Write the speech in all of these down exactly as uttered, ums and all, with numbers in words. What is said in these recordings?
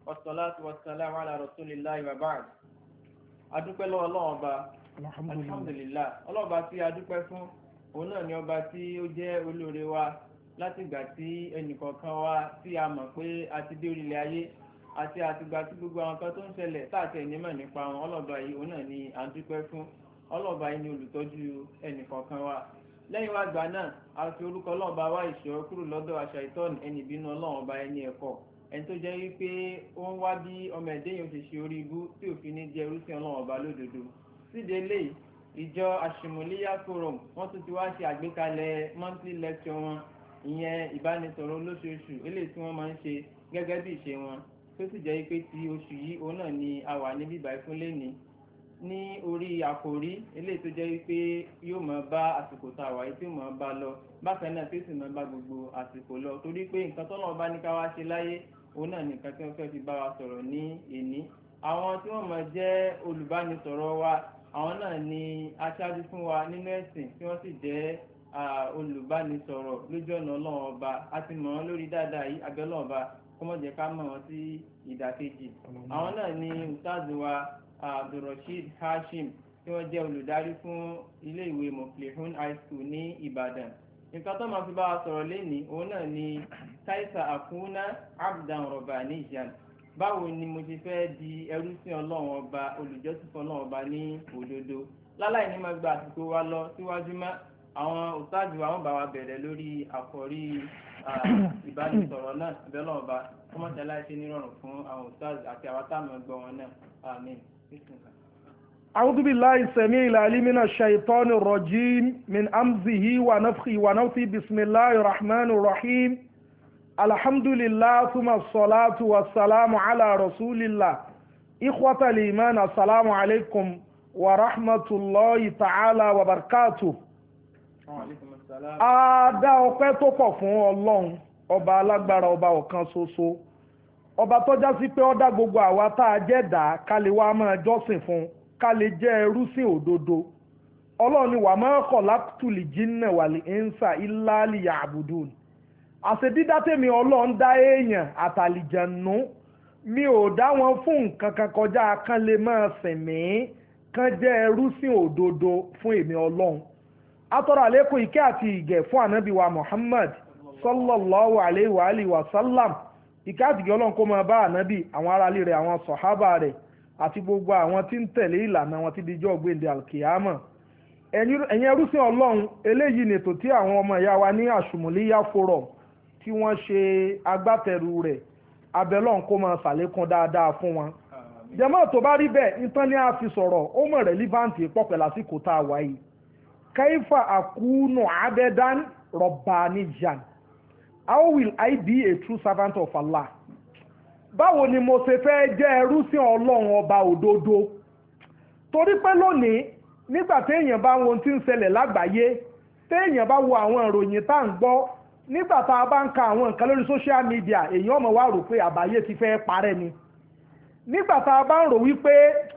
والصلاة والسلام على رسول الله وبعد. adúpẹ́ lọ́wọ́ Ọlọ́run ọba alhamdulillah Ọlọ́run ọba tí adúpẹ́ fún òun náà ni ọba tí ó jẹ́ olóore wa láti ìgbà tí ẹnìkọ̀ọ̀kan wa tí a mọ̀ pé a ti dé orílẹ̀ ayé àti àtìgbà tí gbogbo àwọn kan tó ń ṣẹlẹ̀ táàtì ẹ̀nímọ̀ nípa wọn Ọlọ́run ọba yìí òun náà ni a dúpẹ́ fún Ọlọ́run ọba yìí ni olùtọ́jú ẹnìkọ̀ọ̀kan wa. lẹ́yìn wá gbà náà a fi orúkọ Ọlọ́run ọba wá ìṣọ́ kúrò lọ́dọ̀ àṣà ìtọ́ni ẹni ìbínú Ọlọ́run ọba ẹni ẹ̀kọ́ ẹni tó jẹ́ wípé ó ń wá bí ọmọ ẹ̀dẹ́ yóò ṣe ṣe orí ibú tí òfin ní jẹ́ irúsìn Ọlọ́run ọba lódodo. síde lè ìjọ àṣìmọ̀lẹ́yà forum wọ́n tún ti wá ṣe àgbékalẹ̀ monthly lecture wọn ìyẹn ìbánisọ̀rọ̀ olóṣooṣù eléyìí tí wọ́n máa ń ṣe gẹ́gẹ́ bí ìṣe wọn tó sì jẹ́ wípé ti oṣù yìí òun náà ni a wà níbí báyìí fún lẹ́ni ní orí àkòrí eléyìí tó jẹ́ wípé yóò máa bá àsìkò tá a wà yìí tí yóò máa bá lọ bákan náà tó sì máa bá gbogbo àsìkò lọ torí pé nǹkan tọ́lọ́run bá ní ká wá ṣe láyé òun náà nìkan tí wọ́n fẹ́ fi bá wa sọ̀rọ̀ ní èní. àwọn tí wọ́n máa jẹ́ olùbánisọ̀rọ̀ wa àwọn náà ni aṣáájú fún wa nínú ẹ̀sìn tí wọ́n sì jẹ́ olùbánisọ̀rọ̀ lójú ọ̀nà Ọlọ́run ọba a ti mọ̀ wọ́n lórí dáadáa yìí abẹ́ Ọlọ́run ọba kó má jẹ́ ká mọ̀ wọ́n sí ìdàkejì. àwọn náà ni ustaz wa Abdulrasheed Hashim tí wọ́n jẹ́ olùdarí fún ilé ìwé Muflihun High School ní Ìbàdàn. nǹkan tó máa fi bá wa sọ̀rọ̀ lénìí òun náà ni taisa akuna abdan rabbaniyan báwo ni mo ti fẹ́ di ẹrú sí Ọlọ́run ọba olùjọ́sìn fún Ọlọ́run ọba ní òdodo. láláì ní máa gba àsìkò wa lọ síwájú mọ́ àwọn òtáàjù àwọn bá wa bẹ̀rẹ̀ lórí àkọ́rí ìbánisọ̀rọ̀ náà bẹ́ẹ̀ lọ́wọ́ bá kọ́mọ́tẹ́ láìsí nírọ̀rùn fún àwọn òtáàjù àti àwọn táwọn ẹgbẹ́ wọn náà àmín. أعوذ بالله السميع العليم من الشيطان الرجيم من أمزه ونفخه ونفثه بسم الله الرحمن الرحيم الحمد لله ثم الصلاة والسلام على رسول الله إخوة الإيمان السلام عليكم ورحمة الله تعالى وبركاته. وعليكم السلام. a dá ọpẹ́ tó pọ̀ fún Ọlọ́run ọba alágbára ọba ọ̀kan ṣoṣo ọba tó já sí pé ó dá gbogbo àwa tá a jẹ́ dá ká lè wá máa jọ́sìn fún ká lè jẹ́ ẹrúsìn òdodo. Ọlọ́run ni wà máa khalaqtul jinna wal insa illa liya'budun. àṣẹ dídá tèmi Ọlọ́run dá èèyàn àtàlìjànú mi ò dá wọn fún nǹkan kan kọjá kan lè máa sìn mí kan jẹ́ ẹrúsìn òdodo fún èmi Ọlọ́run. atọ́rọ àlékún ìkẹ́ àti ìgẹ̀ fún ànábì wa Muhammad sallallahu alayhi wa alihi wa sallam ìkẹ́ àti ìgẹ̀ Ọlọ́run kó máa bá ànábì àwọn aráalé rẹ̀ àwọn sọ̀hábà rẹ̀ àti gbogbo àwọn tí ń tẹ̀lé ìlànà wọn tí di jọ́ gbéǹde alkiyama. ẹ̀yin ẹrúsìn Ọlọ́run eléyìí nètò tí àwọn ọmọ ìyá wa ní àṣùmọ̀lẹ́yà forum tí wọ́n ṣe agbátẹrù rẹ̀ abẹ́lọ́n kó máa ṣàlékún dáadáa fún wọn. jàmáà tó bá rí bẹ́ẹ̀ nítorí ní a fi sọ̀rọ̀ ó mọ̀ rẹ́lífáǹtì pọ̀pẹ̀ lásìkò tá a wáyé. kaifa akunu abedan rabbaniyan how will I be a true servant of Allah? báwo ni mo ṣe fẹ́ jẹ́ ẹrú sí Ọlọ́run ọba òdodo? torí pé lónìí nígbà téèyàn bá wo ohun tí ń ṣẹlẹ̀ lágbàáyé téèyàn bá wo àwọn ìròyìn tá à ń gbọ́ nígbà tá a bá ń ka àwọn nǹkan lórí social media èèyàn ọmọ wa rò pé àbáyé ti fẹ́ parẹ́ ni. nígbà tá a bá ń rò wípé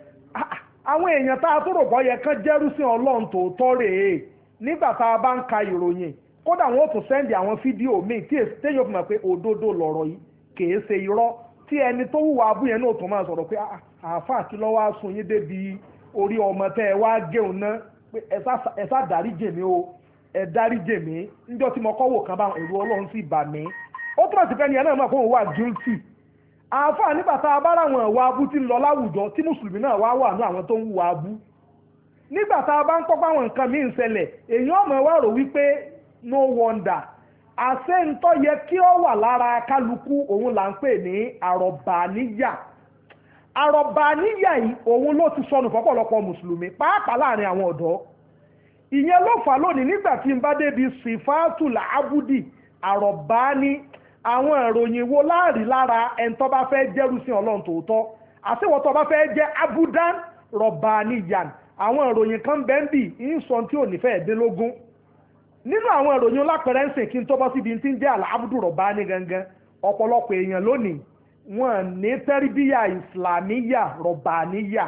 àwọn èèyàn tá a tó rò bọ́ yẹ kán jẹ́rú sí Ọlọ́run tòótọ́ rèé nígbà tá a bá ń ka ìròyìn kódà wọn ò tún sẹ́ndì àwọn fídíò míì tí téèyàn fi mọ̀ pé òdodo lọ̀rọ̀ yìí kìí ṣe irọ́ tí ẹni tó hùwà abú yẹn náà tún máa sọ̀rọ̀ pé àáfàá kí ló wá sún yín débi orí ọmọ tẹ́ ẹ wá géun ná pé ẹ sá dárí jèmí o ẹ dárí jèmí níjọ́ tí mo kọ́ wò kan bá ẹ̀rù Ọlọ́run sì bà mí. ó túmọ̀ sí pé ẹni yẹn náà mọ̀ fún òun wà guilty. àáfàá nígbà tá a bá ráwọn ìwà abú tí ń lọ láwùjọ tí mùsùlùmí náà wá wà ní àwọn tó ń hùwà abú. nígbà tá a bá ń kọ́ pàwọn nǹkan míì ń ṣẹlẹ̀ èyí ọmọ wa rò wípé no wonder àṣẹ ń tó yẹ kí ó wà lára kálukú òun là ń pè ní àrọ̀bàníyà. àrọ̀bàníyà yìí òun ló ti sọnù fọ́pọ̀lọpọ̀ mùsùlùmí pàápàá láàrin àwọn ọ̀dọ́. ìyẹn ló fà lónìí nígbà tí n bá débi sifatul abudi àrọ̀bání àwọn ìròyìn wo láàrí lára ẹni tó bá fẹ́ jẹ́rú sí Ọlọ́run tòótọ́ àṣewọ́ tó bá fẹ́ jẹ́ abudan rọ̀bàníyàn àwọn ìròyìn kan bẹ́ẹ̀ bì ń sọ tí ò ní fẹ́ délógún. nínú àwọn ìròyìn lápẹẹrẹ ń sìn kí n tó bọ́ síbi tí ń jẹ́ àlàábùdù rọ̀bání gangan ọ̀pọ̀lọpọ̀ èèyàn lónìí wọn ní tẹ́rìbíyà ìsìlámíyà rọ̀bàníyà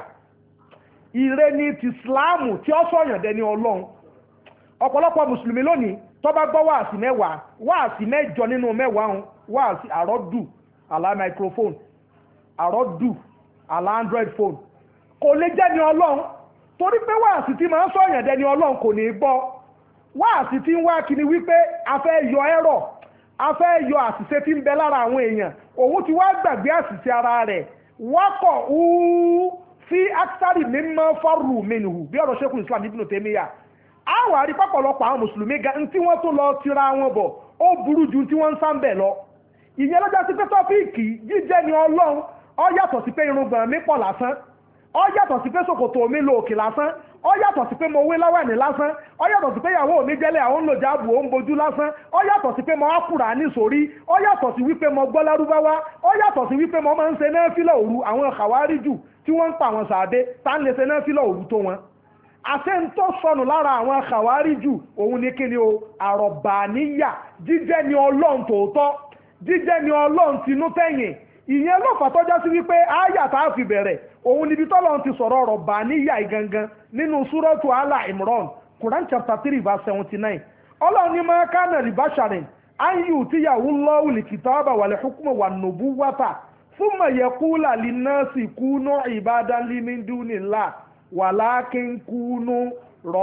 ìre ní ti ìsìláàmù tí ó sọ̀yàn dẹni Ọlọ́run. ọ̀pọ̀lọpọ̀ mùsùlùmí lónìí tó bá gbọ́ wáàsí mẹ́wàá wáàsí mẹ́jọ nínú mẹ́wàá ń wáàsí àrọ́dù àlá microphone àrọ́dù àlà android phone kò lè jẹ́ ni ọlọ́run torí pé wáàsí tí máa ń sọ èèyàn dẹni ọlọ́run kò ní gbọ́ wáàsí tí ń wá kí ni wípé a fẹ́ yọ ẹ̀rọ a fẹ́ yọ àṣìṣe tí ń bẹ lára àwọn èèyàn òun ti wá gbàgbé àṣìṣe ara rẹ̀ wákọ̀ úú sí aksari mímọ́ fọ́rù mẹ́nuhù bí ọ̀rọ̀ Sheikhul Islam Ibn Taymiyyah àwọn àrí pọ̀pọ̀lọpọ̀ àwọn mùsùlùmí ga tí wọ́n tó lọ tira wọn bọ̀ ó burú ju tí wọ́n ń sáńbẹ̀ lọ ìyẹn lọ́jọ́ sí pé tọ́píìkì jíjẹ́ ni ọlọ́run ó yàtọ̀ sí pé irùngbọ̀n mi pọ̀ lásán ó yàtọ̀ sí pé ṣòkòtò mi lò òkè lásán ó yàtọ̀ sí pé mo wé láwẹ̀ní lásán ó yàtọ̀ sí pé ìyàwó mi jẹ́lẹ̀ àwọn olùjà ààbò ó ń bojú lásán ó yàtọ̀ sí pé mo ákùrà ní sórí ó yàtọ̀ sí wípé mo gbọ́ lárúbáwá ó yàtọ̀ sí wípé mo máa ń ṣe náfílà òru àwọn kàwáríjù tí wọ́n ń pa àwọn sàádé tá ń lè ṣe náfílà òru tó wọn àṣẹ ń tó sọnù lára àwọn kàwáríjù òun ní kí ni o àrọ̀bàníyà jíjẹ́ ni ọlọ́run tòótọ́ jíjẹ́ ni ọlọ́run tinú tẹ̀yìn ìyẹn ló fà tọ́já sí wípé ááyà tá a fi bẹ̀rẹ̀ òun níbi tọ́lọ́run ti sọ̀rọ̀ rọ̀bàníyà gangan nínú súrọ́tù Ala Imran Quran chapter three verse seventy nine ọlọ́run ní máa kánà rìbáṣàrin áyù tíyàwó lọ́wù lè kìtàbà wà lè hukuma wà nùbú wátà fún mọ̀yẹ̀kúlà lè náà sì kúnú ìbádán límídúnilá walakin kunu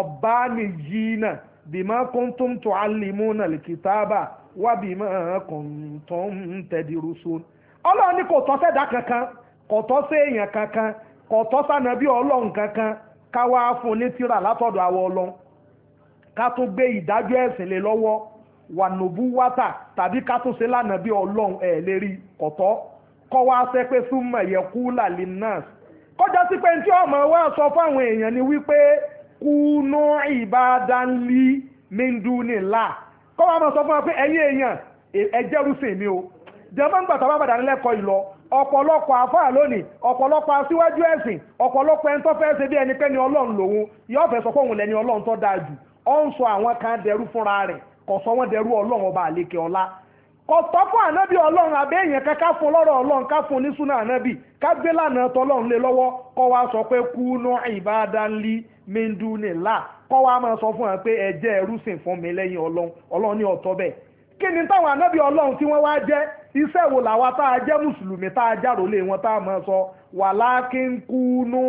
rabbaniyina bima kuntum tuallimuna alkitaba wa bima kuntum tadrusun Ọlọ́run ní kò tọ́ sẹ́dá kankan kò tọ́ sí èèyàn kankan kò tọ́ sànàbí Ọlọ́run kankan ká wá fún ní tírà látọ̀dọ̀ àwọn Ọlọ́run ká tó gbé ìdájọ́ ẹ̀sìn lé lọ́wọ́ wà nùbú wátà tàbí ká tó ṣe lánàbí Ọlọ́run ẹ̀ lérí kò tọ́ kọ́ wá sẹ́ pé súnmọ̀ yẹkú làlí náà kọjá sí pé tí ọmọ wa sọ fáwọn èèyàn ni wípé kúnú ìbádánlí míndúnilá kọ́ wá mọ̀ sọ fún wa pé ẹ̀yin èèyàn ẹjẹ́rúsìn mi o jẹ́mọ́ ń gbà tàbá bàdà nílẹ́kọ̀ọ́ ìlọ ọ̀pọ̀lọpọ̀ àfáà lónìí ọ̀pọ̀lọpọ̀ aṣíwájú ẹ̀sìn ọ̀pọ̀lọpọ̀ ẹni tó fẹ́ ṣe bí ẹni pé ni ọlọ́run lòun yóò fẹ́ sọ pé òun lẹni ọlọ́run tó dáa jù ó ń sọ àwọn kan dẹrú fúnra rẹ̀ kò sọ wọ́n dẹrú ọlọ́run ọba àlekè ọlá kò tọ́ fún ànábì ọlọ́run àbẹ́ èèyàn kan ká fún lọ́rọ̀ ọlọ́run ká fún ní súnà ànábì ká gbé lánàá tọ́lọ́run lé lọ́wọ́ kọ́ wa sọ pé kúnú ìbádánlí míndúnilá kọ́ wa máa sọ fún wọn pé ẹ jẹ́ ẹrúsìn fún mi lẹ́yìn ọlọ́run ọlọ́run ní ọ̀tọ̀ bẹ́ẹ̀ kí ni táwọn ànábì ọlọ́run tí wọ́n wá jẹ́ iṣẹ́ wo làwa tá a jẹ́ mùsùlùmí tá a járólé wọn tá a máa sọ walakin kúnú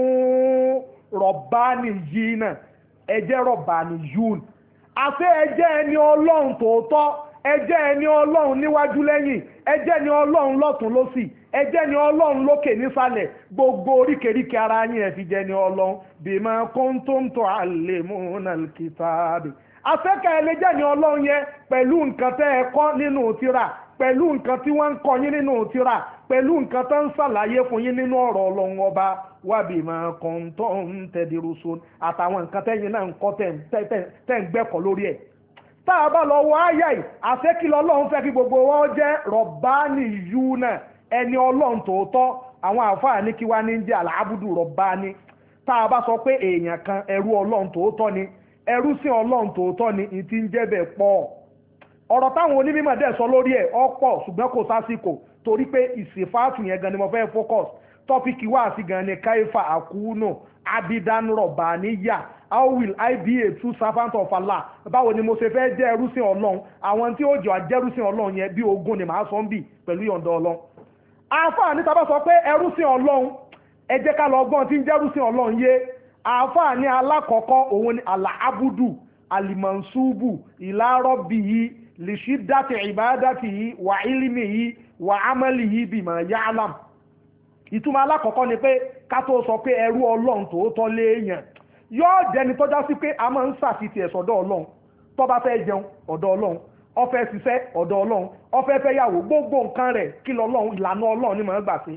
rabbaniyina ẹ jẹ́ rabbaniyun àti ẹ jẹ́ ẹni ọlọ́run tòótọ́ ẹ jẹ́ ẹni ọlọ́run níwájú lẹ́yìn ẹ jẹ́ ẹni ọlọ́run lọ́tún lósì ẹ jẹ́ ẹni ọlọ́run lókè nísàlẹ̀ gbogbo oríkèríkè ara yín ẹ fi jẹ́ ẹni ọlọ́run bima kuntum tuallimuna alkitabi afẹ́kẹ́ ẹ lè jẹ́ ẹni ọlọ́run yẹn pẹ̀lú nǹkan tẹ́ ẹ kọ́ nínú tírà pẹ̀lú nǹkan tí wọ́n ń kọ́ yín nínú tírà pẹ̀lú nǹkan tó ń ṣàlàyé fún yín nínú ọ̀rọ̀ ọlọ́run ọba wa bima kuntum tadrusun àtàwọn nǹkan tẹ́yìn náà ń kọ́ tẹ́ ń gbẹ́kọ̀ lórí ẹ̀ tá a bá lọ wọ àyà yìí àfẹ́kìlọ́ ọlọ́run fẹ́ kí gbogbo wọn jẹ́ rọ̀bánì yúnà ẹni ọlọ́run tòótọ́ àwọn àfáà ní kí wá ní jẹ́ àlàábùdù rọ̀bánì tá a bá sọ pé èèyàn kan ẹrú ọlọ́run tòótọ́ ni ẹrú sí ọlọ́run tòótọ́ ni ìtì ń jẹ́ bẹ́ẹ̀ pọ̀ ọ̀rọ̀ táwọn onímọ̀ dẹ̀ sọ lórí ẹ̀ ọ̀pọ̀ ṣùgbọ́n kò sásìkò torí pé ìsìfáàtù yẹn gan ni mo fẹ́ focus tọ́pìkì wá sí gan ni káífà àkúnù abidan rọ̀bàníyà how will I be a true servant of Allah báwo ni mo ṣe fẹ́ jẹ́ ẹrúsìn ọlọ́run àwọn tí ó jọ àjẹrúsìn ọlọ́run yẹn bí ogún ni màá sọ ń bì pẹ̀lú yọ̀ǹda ọlọ́run àáfàá ní tábà sọ pé ẹrúsìn ọlọ́run ẹ jẹ́ ká lọ gbọ́n tí ń jẹ́rúsìn ọlọ́run yé àáfàá ní alákọ̀ọ́kọ́ òun ni àlàábùdù alimansubu ìlàrọ̀bìyí lìṣídàtì ìbádàtìyí wà ílímìyí wà ámàlìyí bìmọ̀ ya'lam ìtumọ̀ alákọ̀ọ́kọ́ ni pé ká tó sọ pé ẹrú ọlọ́run tòótọ́ léèyàn yóò jẹni tọ́já sí pé a máa ń ṣàfihàn ẹ̀sọ̀dọ̀ ọlọ́run tó bá fẹ́ jẹun ọ̀dọ̀ ọlọ́run ó fẹ́ ṣiṣẹ́ ọ̀dọ̀ ọlọ́run ó fẹ́ fẹ́ yàwó gbogbo nǹkan rẹ̀ kí lọ́lọ́run ìlànà ọlọ́run ni màá gbà sí.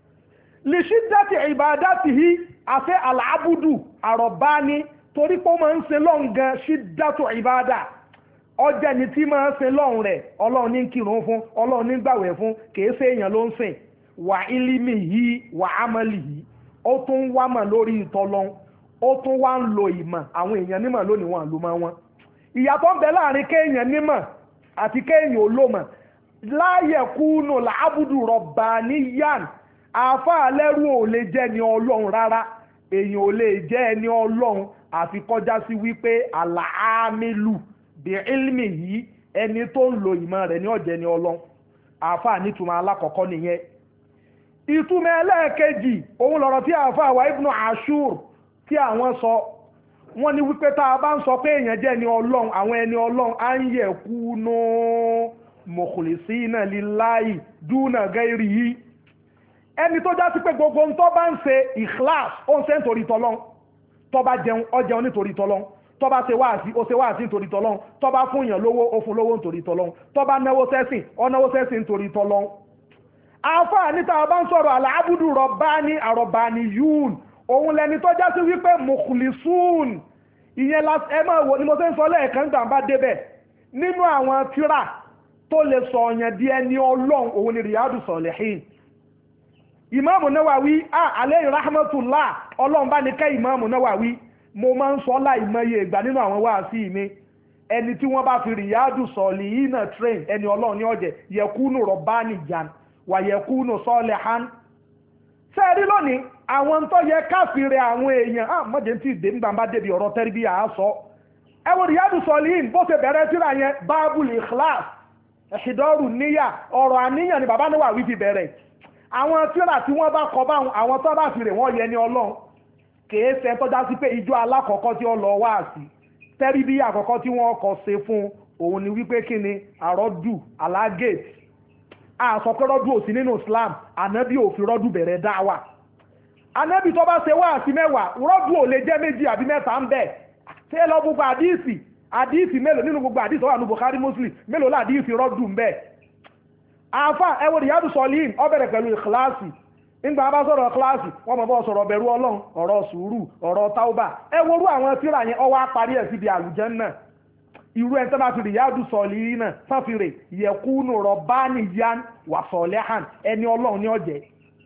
lìṣídàtì ìbádàtìyí àṣẹ àlàábùdù àrọ̀bání torí pé ó máa ń ṣe lọ́hùn gan ṣídàtù ìbádà ọjà ni tí máa ń ṣe lọ́hùn rẹ̀ ọlọ́run ní kírun fún ọlọ́run ní gbàwẹ̀ fún kìí ṣe èèyàn ló ń sìn wà ílímì yìí wà ámàlì yìí ó tún wá mà lórí ìtọ́lọ́hún ó tún wá ń lo ìmọ̀ àwọn èèyàn nímọ̀ lónìí wọn ló máa wọn ìyàtọ̀ ń bẹ láàrin kéèyàn nímọ̀ àti kéèyàn olómọ̀ láàyè kúnù làábùdù rọ̀bàníyàn àáfàá lẹ́rú ò lè jẹ́ ni ọlọ́run rárá èèyàn ò lè jẹ́ ẹni ọlọ́run àfi kọjá sí wípé àlàámílù bí ilmi yìí ẹni tó ń lo ìmọ̀ rẹ̀ ní ọ̀jẹ̀ ni ọlọ́run àáfàá nítumọ̀ alákọ̀ọ́kọ́ nìyẹn ìtumọ̀ ẹlẹ́ẹ̀kejì òun lọ̀rọ̀ tí àáfàá wa Ibn Ashur tí àwọn sọ wọ́n ní wípé tá a bá ń sọ pé èèyàn jẹ́ ẹni ọlọ́run àwọn ẹni ọlọ́run á ń yẹ kú nù mukhlisina lillahi duna gairihi ẹni tó já sí pé gbogbo ń tó bá ń ṣe ikhlas ó ń ṣe nítorí tọ́lọ́n tó bá jẹun ó jẹun nítorí tọ́lọ́n tó bá ṣe wáàsí ó ṣe wáàsí nítorí tọ́lọ́n tó bá fún èèyàn lówó ó fún lówó nítorí tọ́lọ́n tó bá náwó sẹ́sìn ó náwó sẹ́sìn nítorí tọ́lọ́n. àáfàá níta bá ń sọ̀rọ̀ al-abudu rabbani ar-rabbaniyun òun lẹni tó já sí wípé mukhlisun ìyẹn ẹ máa wò ni mo ṣe ń sọ lẹ́ẹ̀kan gbà bá débẹ̀ nínú àwọn tírà tó lè sọ ọ̀yàn di ẹni ọlọ́run òun ni Riyadu Salihin ìmáàmù Nawawi ah alayhi rahmatullah ọlọ́run bá ní kẹ́ ìmáàmù Nawawi mo máa ń sọ láìmọye ìgbà nínú àwọn wáàsí mi ẹni tí wọ́n bá fi Riyadu Salihin náà train ẹni ọlọ́run ní ọ̀jẹ̀ yẹkúnù rabbaniyan wà yẹkúnù salihan sẹ́ẹ̀rí lónìí àwọn tó yẹ káfíìrì àwọn èèyàn ah mọ̀jẹ̀ tí ìdè nígbà bá débi ọ̀rọ̀ tẹ́rìbí à á sọ ẹ wo Riyadu Salihin bó ṣe bẹ̀rẹ̀ tírà yẹn Babul Ikhlas ẹ̀ṣìdọ́rù níyà ọ̀rọ̀ àníyàn ni bàbá Nawawi fi bẹ̀rẹ̀ àwọn tírà tí wọ́n bá kọ báwọn àwọn tó bá fi rè wọ́n yẹ ní ọlọ́run kìí ṣe tọ́já sí pé ìjọ alákọ̀ọ́kọ́ tí ó lọ wá sí tẹ́rìbí àkọ́kọ́ tí wọ́n kọ ṣe fún òun ni wípé kí ni àrọ́dù alágẹ̀ẹ́tì àsọpẹ́rọ́dù òsì nínú Islam ànábì òfin rọ́dù bẹ̀rẹ̀ dáwà ànábì tó bá ṣe wá sí mẹ́wàá rọ́dù ò lè jẹ́ méjì àbí mẹ́ta ń bẹ̀ ṣé lọ gbogbo àdíìsì àdíìsì mélòó nínú gbogbo àdíìsì wà ní Bukhari Muslim mélòó láàdíìsì rọ́dù ń bẹ̀ àfà ẹwọ Riyadu Salihin ó bẹ̀rẹ̀ pẹ̀lú ìkìláàsì nígbà bá sọ̀rọ̀ kíláàsì wọ́n mọ̀ bọ́ sọ̀rọ̀ bẹ̀rù ọlọ́run ọ̀rọ̀ sùúrù ọ̀rọ̀ táúbà ẹwọ́rú àwọn tírà yẹn ó wá parí ẹ̀ síbi àlùjánnà irú ẹ̀ tó bá fi Riyadu Salihin náà sáfìrè yẹkúnù rabbaniyan wà salihan ẹni ọlọ́run ní ọ̀jẹ̀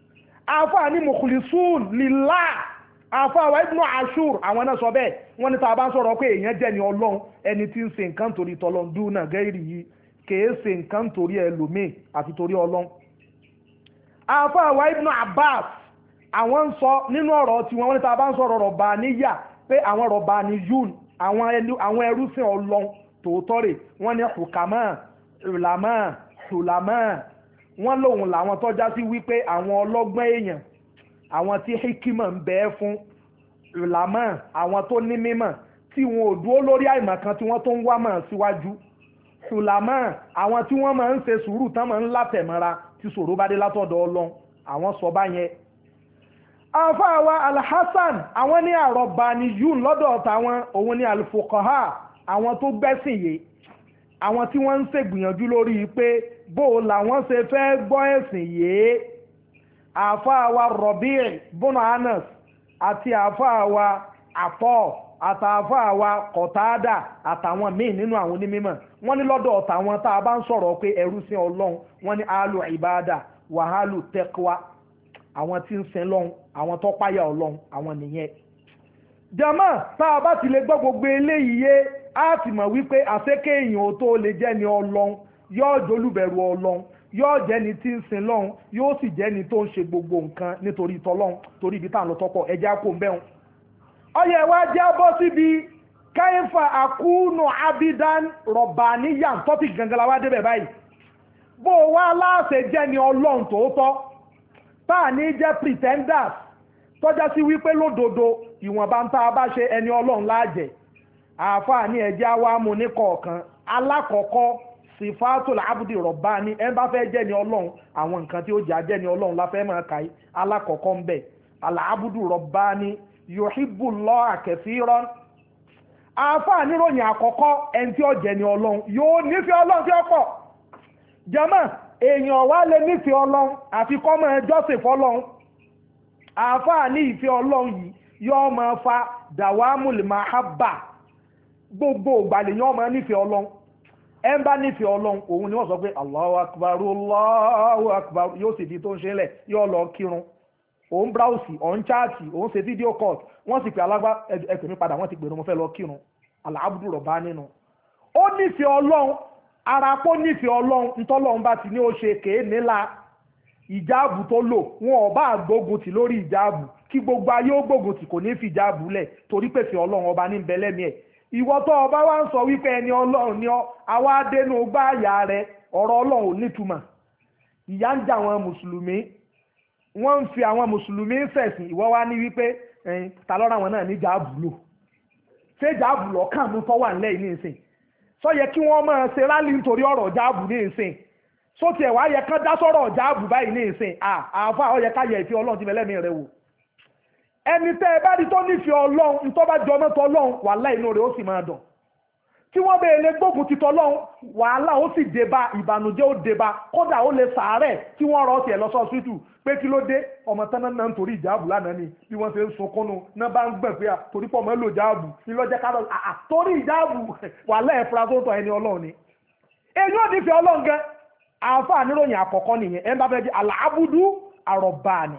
àfà ní mukhlisun lillah àfà wa Ibn Ashur àwọn náà sọ bẹ́ẹ̀ wọ́n ní tá a bá ń sọ̀rọ̀ pé èèyàn jẹ́ ni ọlọ́run ẹni tí ń ṣe nǹkan torí tọ́lọ́run dúnà gẹ́rì yìí kìí ṣe nǹkan torí ẹlòmíì àti torí ọlọ́run. àfà wa Ibn Abbas àwọn ń sọ nínú ọ̀rọ̀ tí wọ́n ní tá a bá ń sọ̀rọ̀ rọ̀bàníyà pé àwọn rọ̀bàníyùn àwọn ẹrúsìn ọlọ́run tòótọ́ rẹ̀ wọ́n ní hùkàmá ìlàmá hùlàmá wọ́n lòun làwọn tọ́já sí wípé àwọn ọlọ́gbọ́n èèyàn àwọn tí hikima ń bẹ fún ìlàmá àwọn tó ní mímọ̀ tí wọn ò dúró lórí àìmọ̀ kan tí wọ́n tó ń wá mọ̀ síwájú ìlàmá àwọn tí wọ́n máa ń ṣe sùúrù tán máa ń látẹ̀mọ́ra tí ṣòro bá dé látọ̀dọ̀ ọlọ́run àwọn sọ bá yẹn. àfáàwá alhassan àwọn ní àrọ̀bàníyùn lọ́dọ̀ tàwọn òun ní alfuqaha àwọn tó gbẹ́sìn yé àwọn tí wọ́n ń ṣègbìyànjú lórí pé bó làwọn ṣe fẹ́ gbọ́ ẹ̀sìn yé àfáàwá Rabi' bùnà Anas àti àfáàwá àtọ́ àtàfáàwá Qatada àtàwọn míì nínú àwọn onímọ̀ wọ́n ní lọ́dọ̀ tàwọn tá a bá ń sọ̀rọ̀ pé ẹrú sí ọlọ́run wọ́n ní alu ibada wàhálù taqwa àwọn tí ń sin lọ́hun àwọn tó páyà ọlọ́run àwọn nìyẹn. jama tá a bá ti lè gbọ́ gbogbo eléyìí yé á ti mọ̀ wípé àṣekè èèyàn tó lè jẹ́ ni ọlọ́run yóò jólúbẹ̀rù ọlọ́run yóò jẹ́ ni tí ń sin lọ́hun yóò sì jẹ́ ni tó ń ṣe gbogbo nǹkan nítorí tọ́lọ́hun torí ibi tá à ń lọ tọ́pọ̀ ẹja kò ń bẹ́hùn. ọyẹ wa jábọ́ síbi káyífà àkúnù abidan rọ̀bàníyàn tọ́pì gangala wá débẹ̀ báyìí bó wá láàṣẹ jẹ́ ni ọlọ́run tòótọ́ táà ní jẹ́ pretenders tọ́já sí wípé lódodo ìwọ̀nba ń tá a bá ṣe ẹni ọlọ́run láàjẹ̀ àáfàá ní ẹjẹ́ wa mú ní kọ̀ọ̀kan alákọ̀ọ́kọ́ sifatul abdi rọ̀bàní ẹ bá fẹ́ jẹ́ ni ọlọ́run àwọn nǹkan tí ó jà jẹ́ ni ọlọ́run la fẹ́ máa kàí alákọ̀ọ́kọ́ ń bẹ̀ al-abdu rọ̀bàní yuhibbullaha kathiran àáfàá níròyìn àkọ́kọ́ ẹni tí ó jẹ́ ni ọlọ́run yóò nífẹ̀ẹ́ ọlọ́run tí ó pọ̀ jàmá èèyàn wá lè nífẹ̀ẹ́ ọlọ́run àfi kó máa jọ́sìn fọ́lọ́run àáfàá ní ìfẹ́ ọlọ́run yìí yóò máa fa dawamul mahabba gbogbo ìgbàlè yóò máa nífẹ̀ẹ́ ọlọ́run ẹ ń bá nífẹ̀ẹ́ ọlọ́run òun ni wọ́n sọ pé Allahu akbar Allahu akbar yóò sì di tó ń ṣe lẹ̀ yóò lọ kírun òun bráùsì òun chaati òun ṣe fídíò kọ́ọ̀t wọ́n sì pè alágbá ẹ̀pẹ̀ mi padà wọ́n ti pèrò mo fẹ́ lọ kírun al-abdu rabbani nínú ó nífẹ̀ẹ́ ọlọ́run ara kó nífẹ̀ẹ́ ọlọ́run ntọ́lọ́run bá ti ní ó ṣe kéé nílá ìjáàbù tó lò wọn ò bá gbógun tì lórí ìjáàbù kí gbogbo ayé ó gbógun tì kò ní fi ìjáàbù lẹ̀ torí pèsè ọlọ́run ọba ní bẹ́lẹ́mì ẹ̀ ìwọ tó ọba wá ń sọ wípé ẹni ọlọ́run ni ọ àwa dénú gbá àyà rẹ ọ̀rọ̀ ọlọ́run ò nítumọ̀ ìyà ń jà àwọn mùsùlùmí wọ́n ń fi àwọn mùsùlùmí ń ṣẹ̀sìn ìwọ wá ní wípé ta lọ́ra wọn náà ní jáàbù lò ṣé jáàbù lọ́kàn mú tọ́wà ńlẹ̀ ní ìsìn sọ yẹ kí wọ́n máa ṣe rálì nítorí ọ̀rọ̀ jáàbù ní ìsìn só tiẹ̀ wá yẹ kán dá sọ́rọ̀ jáàbù báyìí ní ìsìn àáfà ó yẹ ká yẹ ìfẹ́ ọlọ́run ti mẹ́lẹ́mí rẹ wò ẹni tẹ́ ẹ bá rí tó nífẹ̀ẹ́ ọlọ́run ntọ́ bá jọ mọ́tọ́ ọlọ́run wàhálà inú rẹ̀ ó sì máa dùn tí wọ́n bẹ̀rẹ̀ lé gbógun ti tọ́lọ́run wàhálà ó sì dé bá ìbànújẹ́ ó dé bá kódà ó lè sàárẹ̀ tí wọ́n rọ́ tiẹ̀ lọ sọ́sítù pé kí ló dé ọmọ tán náà ń torí ìjáàbù lánàá ni bí wọ́n ṣe ń sunkúnnú náà bá ń gbẹ̀ pé à torí pọ̀ mọ́ lò jáàbù ní lọ́jẹ́ ká lọ àà torí ìjáàbù wàhálà ẹ̀ fura tó tọ̀ ẹni ọlọ́run ni èyí ò nífẹ̀ẹ́ ọlọ́run gan àáfàá níròyìn àkọ́kọ́ nìyẹn ẹ̀ ń bá fẹ́ di àlàábùdú àrọ̀bàní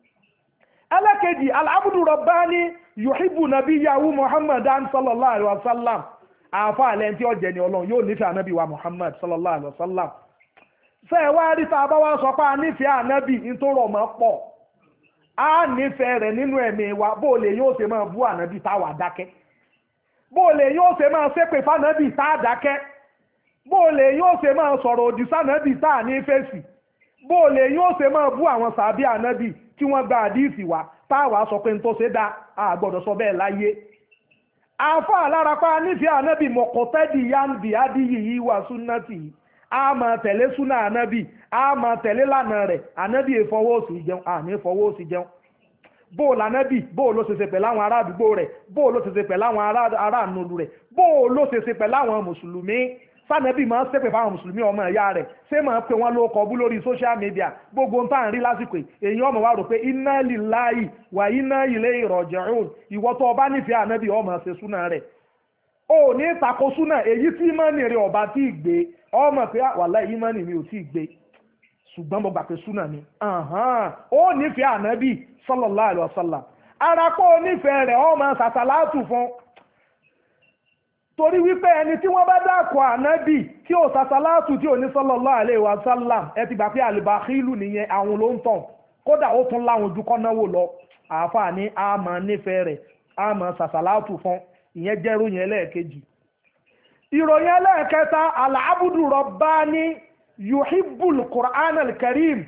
ẹlẹ́kejì alábùdù rọ̀bání yuhibbu nabiyahu muhammadan sallallahu alaihi wasallam àfá àlẹ́ tí ó jẹ́ ní ọlọ́run yóò nífẹ̀ẹ́ ànábì wa muhammad sallallahu alaihi wasallam fẹ́ wá rí ta bá wá sọ pé a nífẹ̀ẹ́ ànábì nítorọ̀ mọ́ pọ̀ a nífẹ̀ẹ́ rẹ̀ nínú ẹ̀mí wa bó lè yóò ṣe máa bú ànábì táwa dákẹ́ bó lè yóò ṣe máa ṣépè fánábì tá dákẹ́ bó lè yóò ṣe máa sọ̀rọ̀ òdì sánábì tá ní fèsì bó lè yóò ṣe máa bú àwọn sàbí ànábì tí wọ́n gba àdíìsì wá táwa sọ pé n tó ṣe dá a gbọ́dọ̀ sọ bẹ́ẹ̀ láyé àfà alárapá nífẹ̀ẹ́ ànábì mọ̀kọ́tẹ́dì yáǹbì ádìyí yìí wà súnátì a máa tẹ̀lé súnà ànábì a máa tẹ̀lé lànà rẹ̀ ànábì ìfọwọ́ òsì jẹun àní ìfọwọ́ òsì jẹun bóòlù ànábì bóòlù ló ṣe ṣe pẹ̀lú àwọn ará àdúgbò rẹ̀ bóòlù ló ṣe ṣe pẹ̀lú àwọn ará ànúlù rẹ̀ bóòlù ló ṣe ṣe pẹ̀lú àwọn mùsùlùmí sànẹ́bì máa ń ṣépè fáwọn mùsùlùmí ọmọ ìyá rẹ̀ ṣé máa pè wọ́n ló kọbú lórí social media gbogbo ń tàn rí lásìkò èyí ọmọ wa rò pé inna lillahi wa inna ilayhi raji'un ìwọ tó ọba nífẹ̀ẹ́ ànábì ọmọ ṣe súnà rẹ̀ ó ní tako súnà èyí tí ìmánì rẹ̀ ọba tí ì gbé ọmọ pé wàláhì ìmánì mi ò tí ì gbé ṣùgbọ́n mo gbà pé súnà ni ó nífẹ̀ẹ́ ànábì sallallahu alaihi wasallam arapọ̀ onífẹ̀ẹ́ rẹ̀ ọmọ sàṣàlátù fún torí wípé ẹni tí wọ́n bá dákọ̀ ànábì tí ò sàṣàlátù tí ò ní sallallahu alaihi wasallam ẹ ti gbà pé àlùbáhílù nìyẹn àwọn ló ń tàn kódà ó tún láwọn ojú kọ́náwó lọ àáfàá ní àmọ́ nífẹ̀ẹ́ rẹ̀ àmọ́ sàṣàlátù fún ìyẹn jẹ́ ìròyìn ẹlẹ́ẹ̀kejì ìròyìn ẹlẹ́ẹ̀kẹta al-abdu rabbani yuhibbul Qur'an al-Karim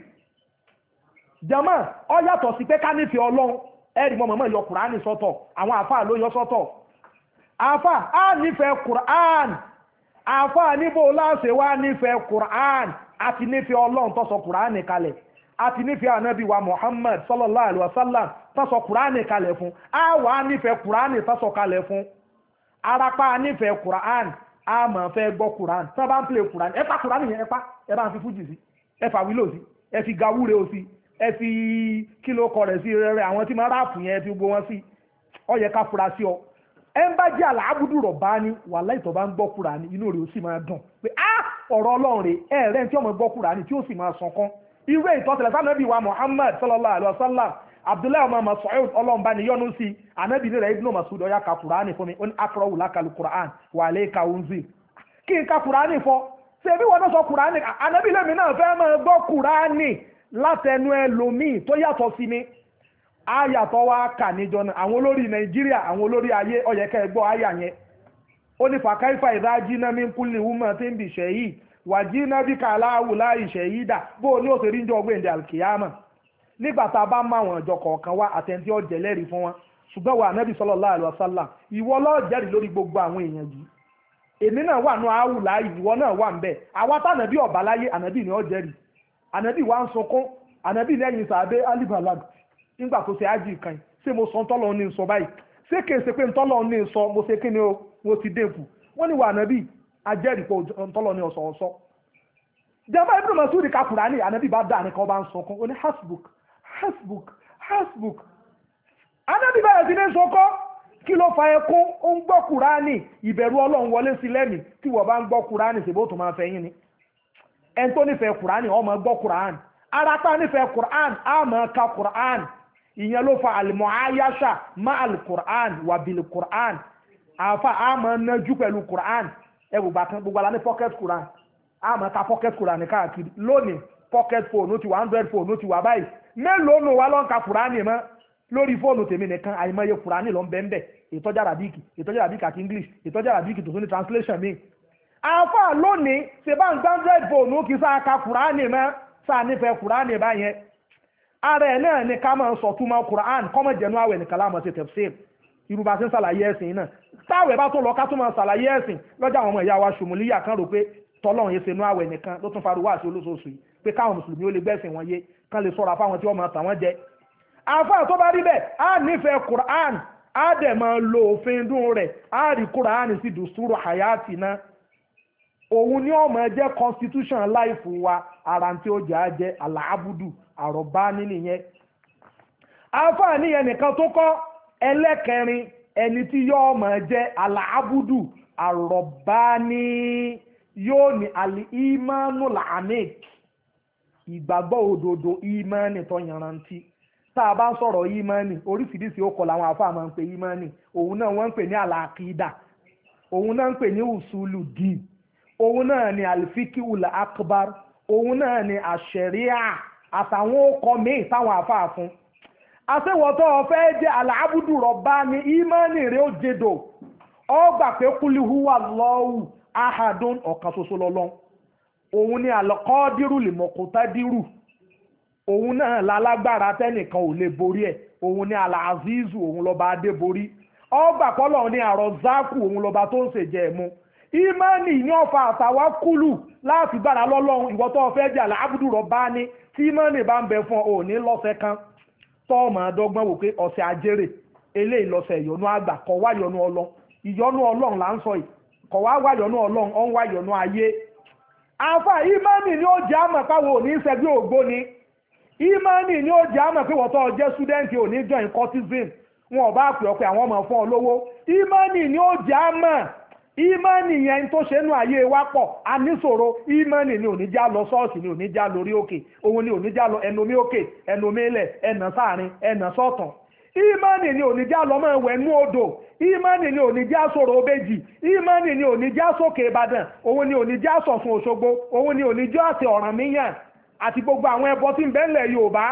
jama ó yàtọ̀ sí pé ká nífẹ̀ẹ́ ọlọ́run ẹ̀rì mọ́ mọ́mọ́ yọ Kùránì sọ́tọ̀ àwọn àfáà ló yọ sọ́tọ̀ àfáà á nífẹ̀ẹ́ Qur'an àfáà níbo láṣẹ wá nífẹ̀ẹ́ Qur'an àti nífẹ̀ẹ́ ọlọ́run tó sọ Qur'an kalẹ̀ àti nífẹ̀ẹ́ ànábì wa Muhammad sallallahu alaihi wasallam tó sọ Qur'an kalẹ̀ fún á wà nífẹ̀ẹ́ Qur'an tó sọ kalẹ̀ fún arapa nífẹ̀ẹ́ Qur'an a máa fẹ́ gbọ́ Qur'an tó bá ń play Qur'an ẹ pa Qur'an yẹn ẹ pa ẹ bá ń fi fújì sí ẹ fà wílò sí ẹ fi gawúre ó sí ẹ fi kílò kọ rẹ̀ sí rẹ̀ àwọn tí máa ráàpù yẹn ẹ fi gbó wọn sí ó yẹ ká fura sí ọ ẹ ń bá jẹ́ àlàábùdù Rabbani wàláhì tó bá ń gbọ́ Qur'an inú rẹ̀ ó sì máa dùn pé á ọ̀rọ̀ ọlọ́run rẹ̀ ẹ rẹ̀ tí ọmọ gbọ́ Qur'an tí ó sì máa sọ̀kan irú ìtọ́sílẹ̀ sanabi wa Muhammad sallallahu alaihi wasallam Abdullahi ọmọ Mas'ud ọlọ́mba ni yọ́nú sí anabi ní rẹ̀ Ibn Mas'ud ọ̀yá ka Qur'an fún mi ó ní akra'u lakal Qur'an wa alayka unzil kí n ka Qur'an fọ́ ṣe bí wọ́n tó sọ Qur'an anabi lèmi náà fẹ́ máa gbọ́ Qur'an látẹnu ẹlòmíì tó yàtọ̀ sí mi ayàtọ̀ wa kà níjọ náà àwọn olórí Nàìjíríà àwọn olórí ayé ó yẹ kẹ́ ẹ gbọ́ àyà yẹn ó ní fàkàìfà ìdájínà min kulli ummatin bi shahid wàjínà bí kàláwù láì shahida bó ní òṣèré ń jọ ọgbẹ́ ìdí alkiyama nígbà tá a bá mọ àwọn ìjọ kọ̀ọ̀kan wá àtẹ̀ntí ọ̀jẹ̀ lẹ́rìí fún wọn ṣùgbọ́n wà ànábì sallallahu alaihi wasallam ìwọ ló jẹ́rìí lórí gbogbo àwọn èèyàn yìí èmi náà wà nù áwù láì ìwọ náà wà ń bẹ̀ àwa tànàbí ọ̀bà láyé ànábì ni ó jẹ́rìí ànábì wa ń sunkún ànábì lẹ́yìn sàbẹ́ alibalag nígbà tó ṣe ájì kan ṣé mo sọ ntọ́lọ́ ní sọ báyìí ṣé kèé ṣe pé ntọ́lọ́ ní sọ mo ṣe kíni o mo ti dẹ́kù wọ́n ní wà ànábì ajẹ́rìí pé ntọ́lọ́ ní ọ̀sọ̀ ọ̀sọ́ jẹ́bá Ibn Mas'ud ka Kùránì ànábì bá dà ní kan bá ń sunkún ó ní hasbuk hasbuk hasbuk ànábì bẹ̀rẹ̀ sí ní sunkún kí ló fa ẹkún ó ń gbọ́ Kùránì ìbẹ̀rù Ọlọ́run wọlé sí lẹ́mìí tí wọ́n bá ń gbọ́ Kùránì ṣèbó tó máa fẹ́yìn ni ẹn tó nífẹ̀ẹ́ Kùránì ó máa gbọ́ Kùránì ara tá nífẹ̀ẹ́ Kùránì á máa ka Kùránì ìyẹn ló fa al-mu'ayasha ma'al Kùránì wà bil Kùránì àfa á máa nájú pẹ̀lú Kùránì ẹ gbogbo àlá ní pocket Kùránì á máa ka pocket Kùránì káàkiri lónìí pocket phone ó ti wà hundred phone ó ti wà báyìí mélòó nù wá ló ń ka Kùránì mọ́ lórí fóònù tèmi nìkan àìmọye Kùránì ló ń bẹ́ẹ̀ bẹ́ẹ̀ ìtọ́jú àràbíkì ìtọ́jú àràbíkì àti English ìtọ́jú àràbíkì tó tún ní translation mi àfà lónìí ṣe bá ń gbá hundred phone kì í sáà ka Kùránì mọ́ sáà nífẹ̀ẹ́ Kùránì báyẹn ara ẹ̀ náà ni ká máa sọ túmọ̀ Quran kọ́mọ̀ jẹ́nu àwẹ̀ nìkan láàmú ṣe tafsir irú bá ṣe ń ṣàlàyé ẹ̀sìn náà táwẹ̀ bá tó lọ ká tó máa ṣàlàyé ẹ̀sìn lọ́jọ́ àwọn ọmọ ìyá wa ṣùmùlíyà kan rò pé tọ́lọ́run yẹn ṣe nú àwẹ̀ nìkan ló tún faruwá àti olóṣooṣù yìí pé káwọn mùsùlùmí ó lè gbẹ́sìn wọn yé kán lè sọ́ra fáwọn tí wọ́n máa tà wọ́n jẹ. àfáà tó bá rí bẹ́ẹ̀ á nífẹ̀ẹ́ Quran á dẹ̀ máa lo òfin dùn rẹ̀ á rí Quran sí dùsúrù hayati náà òun ni ó máa jẹ́ constitution life wa ara tí ó jẹ́ á jẹ́ aláàbùdù àrọ̀bá nìyẹn. àfáà níyẹn nìkan tó kọ́ ẹlẹ́kẹrin ẹni tí yóò máa jẹ́ aláàbùdù àrọ̀bá ní yóò ní alìímánù làánìk ìgbàgbọ́ òdodo ìmánì tó yanrantí tá a bá ń sọ̀rọ̀ ìmánì oríṣiríṣi ókọ̀ làwọn àfáà máa ń pè ìmánì òun náà wọ́n ń pè ní àlàkídà òun náà ń pè ní usulu dín òun náà ní alifikiul akbar òun náà ní àṣẹríà àtàwọn ókọ̀ míì táwọn àfáà fún àṣewọ̀tọ́ ọ̀fẹ́ jẹ́ aláàbùdù rọ̀bá ní ìmánì rẹ̀ ó jẹ́dọ̀ ọ gbà pé kúlíhùwà lọ́wù ahadun ọ̀kan ṣoṣo lọ́lọ́n òun ni alqadiru limọ̀kútádírù òun náà lálágbára tẹ́nìkan ò lè borí ẹ̀ òun ni alazizu òun lọ́ba adé borí ọgbà pọ́lọ̀ ní àrọ̀zákù òun lọ́ba tó ń ṣèjẹ́ ẹ̀mú ìmánì ní ọ̀fà àtàwá kúlù láti gbára lọ́lọ́run ìwọ tó fẹ́ jẹ́ aláàbùdù rọ̀bá ní tí ìmánì bá ń bẹ fún ọ ní lọ́sẹ̀ kan tọ́ọ̀mù àdọ́gbọ́n wò pé ọ̀sẹ̀ ajérè eléyìí lọ́sẹ̀ ìyọnú àgbà kọ̀ wá ìyọnú ọlọ́run ìyọnú ọlọ́run là ń sọ yìí kọ̀ wá wáyọ̀nú ọlọ́run ọ̀n wáyọ̀nú ayé àfà ìmánì ni ó jẹ́ àmọ̀ páwọn òní ìṣẹ́gbẹ́ ògbóni ìmánì ni ó jẹ́ àmọ̀ pé wọ́tọ́ jẹ́ súdẹ́ǹtì òní join cortisone wọn ò bá pè ọ́ pé àwọn ọmọ fún ọ lówó ìmánì ni ó jẹ́ àmọ̀ ìmánì yẹn tó ṣe nú ayé wa pọ̀ a níṣòro ìmánì ni òní já lọ ṣọ́ọ̀ṣì ni òní já lórí òkè òun ni òní já lọ ẹnumí òkè ẹnumí ilẹ̀ ẹnà sáàrin ẹnà sọ́tàn ìmánì ni òní já lọ mọ́ ẹwẹ̀ nú odò ìmánì ni òní já sọ̀rọ̀ obèjì ìmánì ni òní já sókè ìbàdàn òun ni òní já sọ̀sùn òṣogbo òun ni òní já àti ọ̀rànmíyàn àti gbogbo àwọn ẹbọ tí ń bẹ ńlẹ̀ yorùbá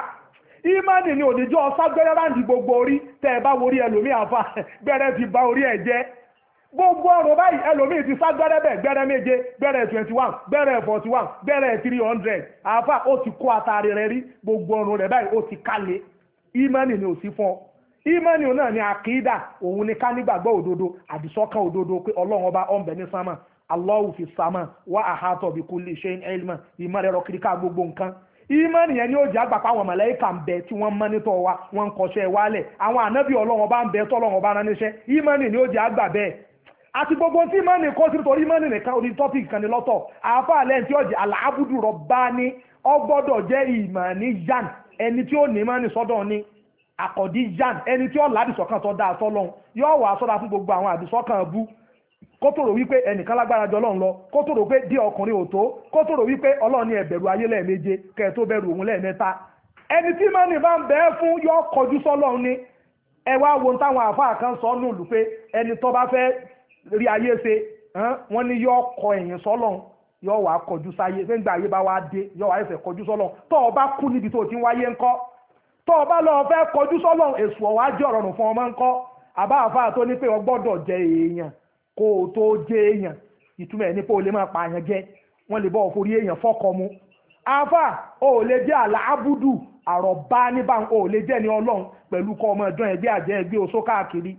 ìmánì ni òní já ọsá gbẹ́rẹ́ láǹdì gbogbo orí tẹ́ ẹ bá worí ẹlòmíì àfa gbẹ́rẹ́ ti ba orí ẹ̀ jẹ́ gbogbo ọ̀rọ̀ báyìí ẹlòmíì ti sá gbẹ́rẹ́ bẹ̀ gbẹ́rẹ́ méje gbẹ́rẹ́ twenty one gbẹ́rẹ́ forty one gbẹ́rẹ́ three hundred àfa ó ti kó àtàrí rẹ̀ rí gbogbo ọ̀rọ̀ rẹ̀ báyìí ó ti kálẹ̀ ìmánì ni ò sí fún ọ ìmánì náà ni àkídà òun ni ká nígbàgbọ́ òdodo àdìsọ́kàn òdodo pé ọlọ́run ọba ọ̀nbẹ ní sámà Allahu fi sámà wà àhátọ̀ bí kulli shay'in ilman ìmọ̀ ẹ̀rọ kìríkà gbogbo nǹkan ìmánì yẹn ni ó jẹ́ àgbàpá àwọn màláíkà ń bẹ tí wọ́n mọ́nítọ̀ wa wọ́n ń kọ́ṣẹ́ wálẹ̀ àwọn ànábì ọlọ́run ọba ń bẹ tọ́lọ́run ọba rán níṣẹ́ ìmánì ni ó jẹ́ àgbà bẹ́ẹ̀ àti gbogbo tí ìmánì kó sí torí ìmánì nìkan orí tọ́pìkì kan ní lọ́tọ̀ àáfàá lẹ́yìn tí ó jẹ́ aláàbùdù rọ̀bání ó gbọ́dọ̀ jẹ́ ìmánì yan ẹni tí ó ní ìmánì sọ́dọ̀ ni àkọ̀dí jan ẹni tí ó ládìsọ́kàn tó dáa sọ́lọ́run yóò wà sọ́dá fún gbogbo àwọn àdìsọ́kàn bú kó tó rò wípé ẹnìkan lágbára jọ ọlọ́run lọ kó tó rò pé dí ọkùnrin ò tó kó tó rò wípé ọlọ́run ní ẹ bẹ̀rù ayé lẹ́ẹ̀méje kẹ́ ẹ tó bẹ̀rù òun lẹ́ẹ̀mẹ́ta ẹni tí mọ́nì bá ń bẹ́ẹ̀ fún yóò kọjú sọ́lọ́run ni ẹ wá wo táwọn àfáà kan sọ nù lù pé ẹni tó bá fẹ́ rí ayé ṣe wọ́n ní yóò kọ ẹ̀yìn sọ́lọ́run yóò wá kọjú sáyé nígbà ayé bá wá dé yóò wá ẹsẹ̀ kọjú sọ́lọ́run tó o bá kú níbi tó o ti ń wáyé ńkọ́ tó o bá lọ fẹ́ kọjú sọ́lọ́run èṣù ọ̀wá jẹ́ ọ̀rọ̀rùn fún ọmọ ńkọ́ àbá àfáà tó ní pé o gbọ́dọ̀ jẹ èèyàn kó o tó jẹ èèyàn ìtumọ̀ ẹ̀ ní pé o lè máa pa àyàn jẹ wọ́n lè bọ́ òforí èèyàn fọ́kọ mu àfáà o lè jẹ́ àlàábùdù àrọ̀bá níbà o lè jẹ́ ní ọlọ́run pẹ̀lú kọ́ ọmọ ẹ̀dán ẹgbẹ́ àjẹ́ ẹgbẹ́ oṣó káàkiri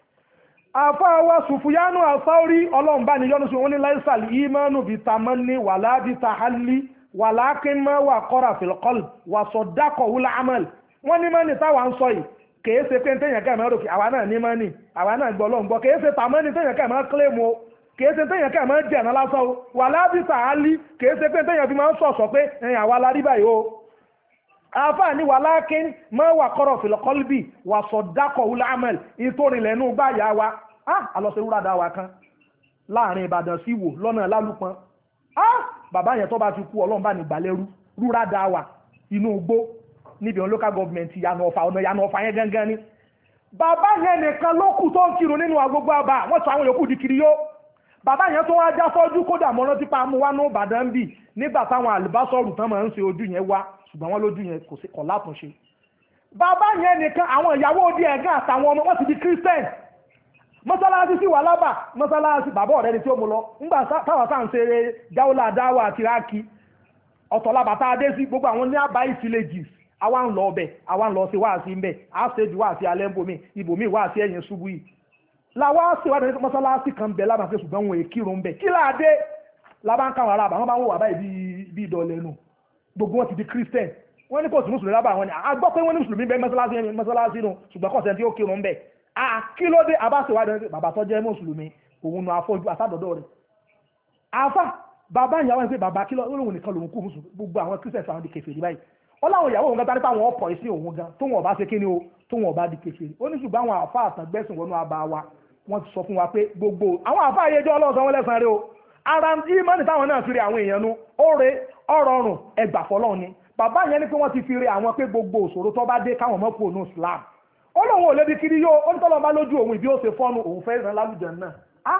àfáà wa sùfúyánù àsáórí ọlọ́run bá ní yọ́nú sí wọn ní láìsàlì ìmánu bíi tamanni wàlá bíi tahali wàlá kí n máa wà kọ́ra fìlọ́kọ́lù wà sọ̀dákọ̀ wúlá amẹ́lì wọ́n ní mọ́ni táwa ń sọ yìí kèé ṣe pé téèyàn kẹ́ ẹ̀ máa rò kí àwa náà ní mọ́ni àwa náà gbọ́ lọ́n gbọ́ kèé ṣe tàmọ́ni téèyàn kẹ́ ẹ̀ máa kílèmù o kèé ṣe téèyàn kẹ́ ẹ̀ máa jẹ̀nà lásán o wà lábí sàálí kèé ṣe pé téèyàn fi máa ń sọ̀sọ̀ pé ẹ̀yìn àwa la rí báyìí o. àáfàá ní wàhálà kí máa wà kọ́rọ̀ fìlọ́kọ́lùbì wà sọ̀dákọ̀ wúlá amẹ́l ìtòrìnlẹ̀ nù báyà wa àlọ́sẹ̀ wúrà dá wa kan láàrin Ìbàdàn sí Ìwó lọ́nà Lálùpọ̀n bàbá yẹn tó bá ti kú Ọlọ́run bá ní gbàlẹ́rú rúra dá wa inú igbó níbi àwọn local government yanu ọ̀fà ọ̀nà yanu ọ̀fà yẹn gangan ni bàbá yẹn nìkan ló kù tó ń kírun nínú agbègbè àbá wọ́n sọ àwọn yòókù di kiri yó bàbá yẹn tó wá já sọ́jú kódà mọ́ná tí pa mú wá ní Ìbàdàn bì nígbà táwọn àlùbásọ̀rù tán máa ń ṣe ojú yẹn wá ṣùgbọ́n wọ́n lójú yẹn kò látúnṣe bàbá yẹn nìkan àwọn ìyàwó òdi ẹ̀gán àtàwọn ọmọ wọn ti di Christian mọ́sálásí sí wà lábà mọ́sálásí bàbá ọ̀rẹ́ ni tí ó mú lọ ńgbà táwọn sáà ń ṣeré jáwọ́lá dáwà àti ráàkì ọ̀tọ̀lábà tá a dé sí gbogbo àwọn ní àbáyé villages àwa ń lọ ọbẹ̀ àwa ń lọ sí wáàsí ń bẹ̀ á ṣe ju wáàsí alẹ́ ń bomi ibòmí wáàsí ẹ̀yìn ṣubú yìí làwa ṣe wá ní mọ́sálásí kan bẹ̀ lábàá pé ṣùgbọ́n wọn èkìrò ń bẹ̀ kí láàdé làbá ń káwọn aráàbà wọn bá ń wò wà báyìí bí ìdọ̀lẹ́nu gbogbo wọn ti di Christian wọ́n ní kò sí mùsùlùmí lábàá wọn ni a gbọ́ pé wọ́n ní mùsùlùmí bẹ́ẹ̀ mọ́sálásí ẹni mọ́sálásí nù ṣùgbọ́n kọ̀ọ̀sẹ̀ tí ó kírun ń bẹ̀ à kí ló dé abáṣewádìí bàbá tó jẹ́ mùsùlùmí òun nu afọ́jú àsádọ́dọ́ rẹ̀ àfà bàbá ìyàwó ẹni pé bàbá kí lóun nìkan lòun kú mùsùlùmí gbogbo àwọn Christian fáwọn di kèfèrí báyìí ọláwọn ìyàwó òun gan tani fáwọn ọ̀pọ̀ ìsìn òun gan tó wọn ọba ṣe kíni o tó wọn ọba di kèfèrí ó ní ṣùgbọ́n àwọn àfà àtàgbẹ́sìn wọnú abá wa wọ́n ti sọ fún wa pé gbogbo àwọn àfà ayéjọ́ ọlọ́sàn wọn lẹ́sàn-án rẹ o ara ìmọ̀nì táwọn náà fi rí àwọn èèyàn nu ó re ọ̀rọ̀ ọ̀rùn ẹgbà fọlọ́ ni bàbá yẹn ni pé wọ́n ti fi rí àwọn pé gbogbo òṣòro tó bá dé káwọn mọ́ kúrò ní Islam ó lóun ò lébi kiri yóò ó ní tọ́lọ́ bá lójú òun ìbí ó ṣe fọ́nu òun fẹ́ ìran lálùjẹ náà á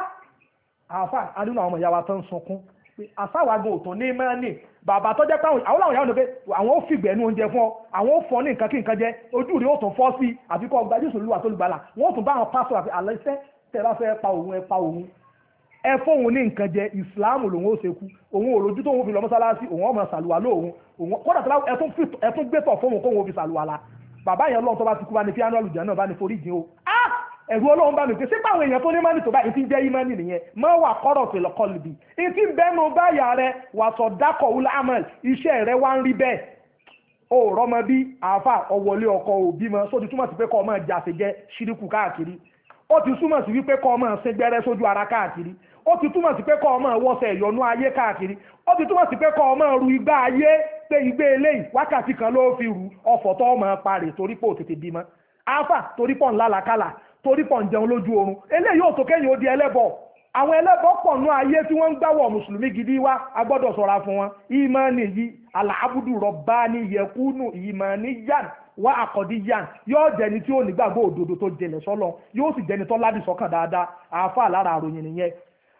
àfà adúnà àwọn ọmọ ìyá wa tó ń sunkún pé àsáwàgbọ̀ òtún ní mẹ́rin bàbá tó jẹ́ pé àwọn làwọn ìyá wọn pé àwọn ó fìgbẹ́ ní oúnjẹ fún ọ àwọn ó fọ́ ní nǹkan kí nǹkan jẹ ojú rí ó tún fọ́ sí àfikọ́ ọgbà Jésù olúwa tó lùgbàlà wọ́n ó tún bá àwọn pásọ̀ àfi àlẹ́ iṣẹ́ tẹ̀ bá fẹ́ pa òun ẹ pa òun ẹ fóun ní nǹkan jẹ ìsìláàmù lòun ó ṣe kú òun ò lójú tóun fi lọ mọ́sálásí òun ọmọ sàlùwà lóòun òun kódà tó ẹtún gbẹ́tọ̀ fóun kóun fi sàlùwà la bàbá yẹn lọ́n tó bá ti kú bá ní fíánù àlùjá náà bá ní forí jìn o ẹ̀rù ọlọ́run bá mi pé sípò àwọn èèyàn tó ní mọ́nì tó bá ìtí jẹ́ ìmọ̀nì nìyẹn mọ́ wà kọ́rọ̀ tó lọ́kọ́ lùbí ìtí bẹ́nu báyà rẹ wà sọ dákọ̀ wúlá amẹ́l iṣẹ́ rẹ wá ń rí bẹ́ẹ̀ o rọmọ bí àáfà ọwọlé ọkọ òbí mọ sóti túmọ̀ sí pé kọ́ ọmọ ìjà ṣe jẹ́ ṣíríkù káàkiri ó ti túmọ̀ sí wípé kọ́ ọmọ ṣe gbẹ́rẹ́ sójú ara káàkiri ó ti túmọ̀ sí pé kọ́ ọmọ wọ́sẹ̀ ìyọnú ayé káàkiri ó ti túmọ̀ sí pé kọ́ ọmọ ru igbá ayé pé igbá eléyìí wákàtí kan ló fi rù ọ̀fọ̀ tó ọmọ parè torí pé ò tètè bímọ àáfà torí pọ̀ ńlá làkàlà torí pọ̀ ń jẹun lójú oorun eléyìí ò tó kẹ́yìn ó di ẹlẹ́bọ àwọn ẹlẹ́bọ pọ̀ nú ayé tí wọ́n ń gbáwọ̀ mùsùlùmí gidi wá a gbọ́dọ̀ ṣọ́ra fún wọn ìmánì yìí aláàbùdù rọ̀bání yẹkúnù ìmánì yàn wá àkọ́dí yàn yóò jẹni tí ó nígbàgbọ́ òdodo tó jẹlẹ̀ sọ́lọ̀ yóò sì jẹni tó ládì sọ́kàn dáadáa àáfà lára àròyìn nìyẹn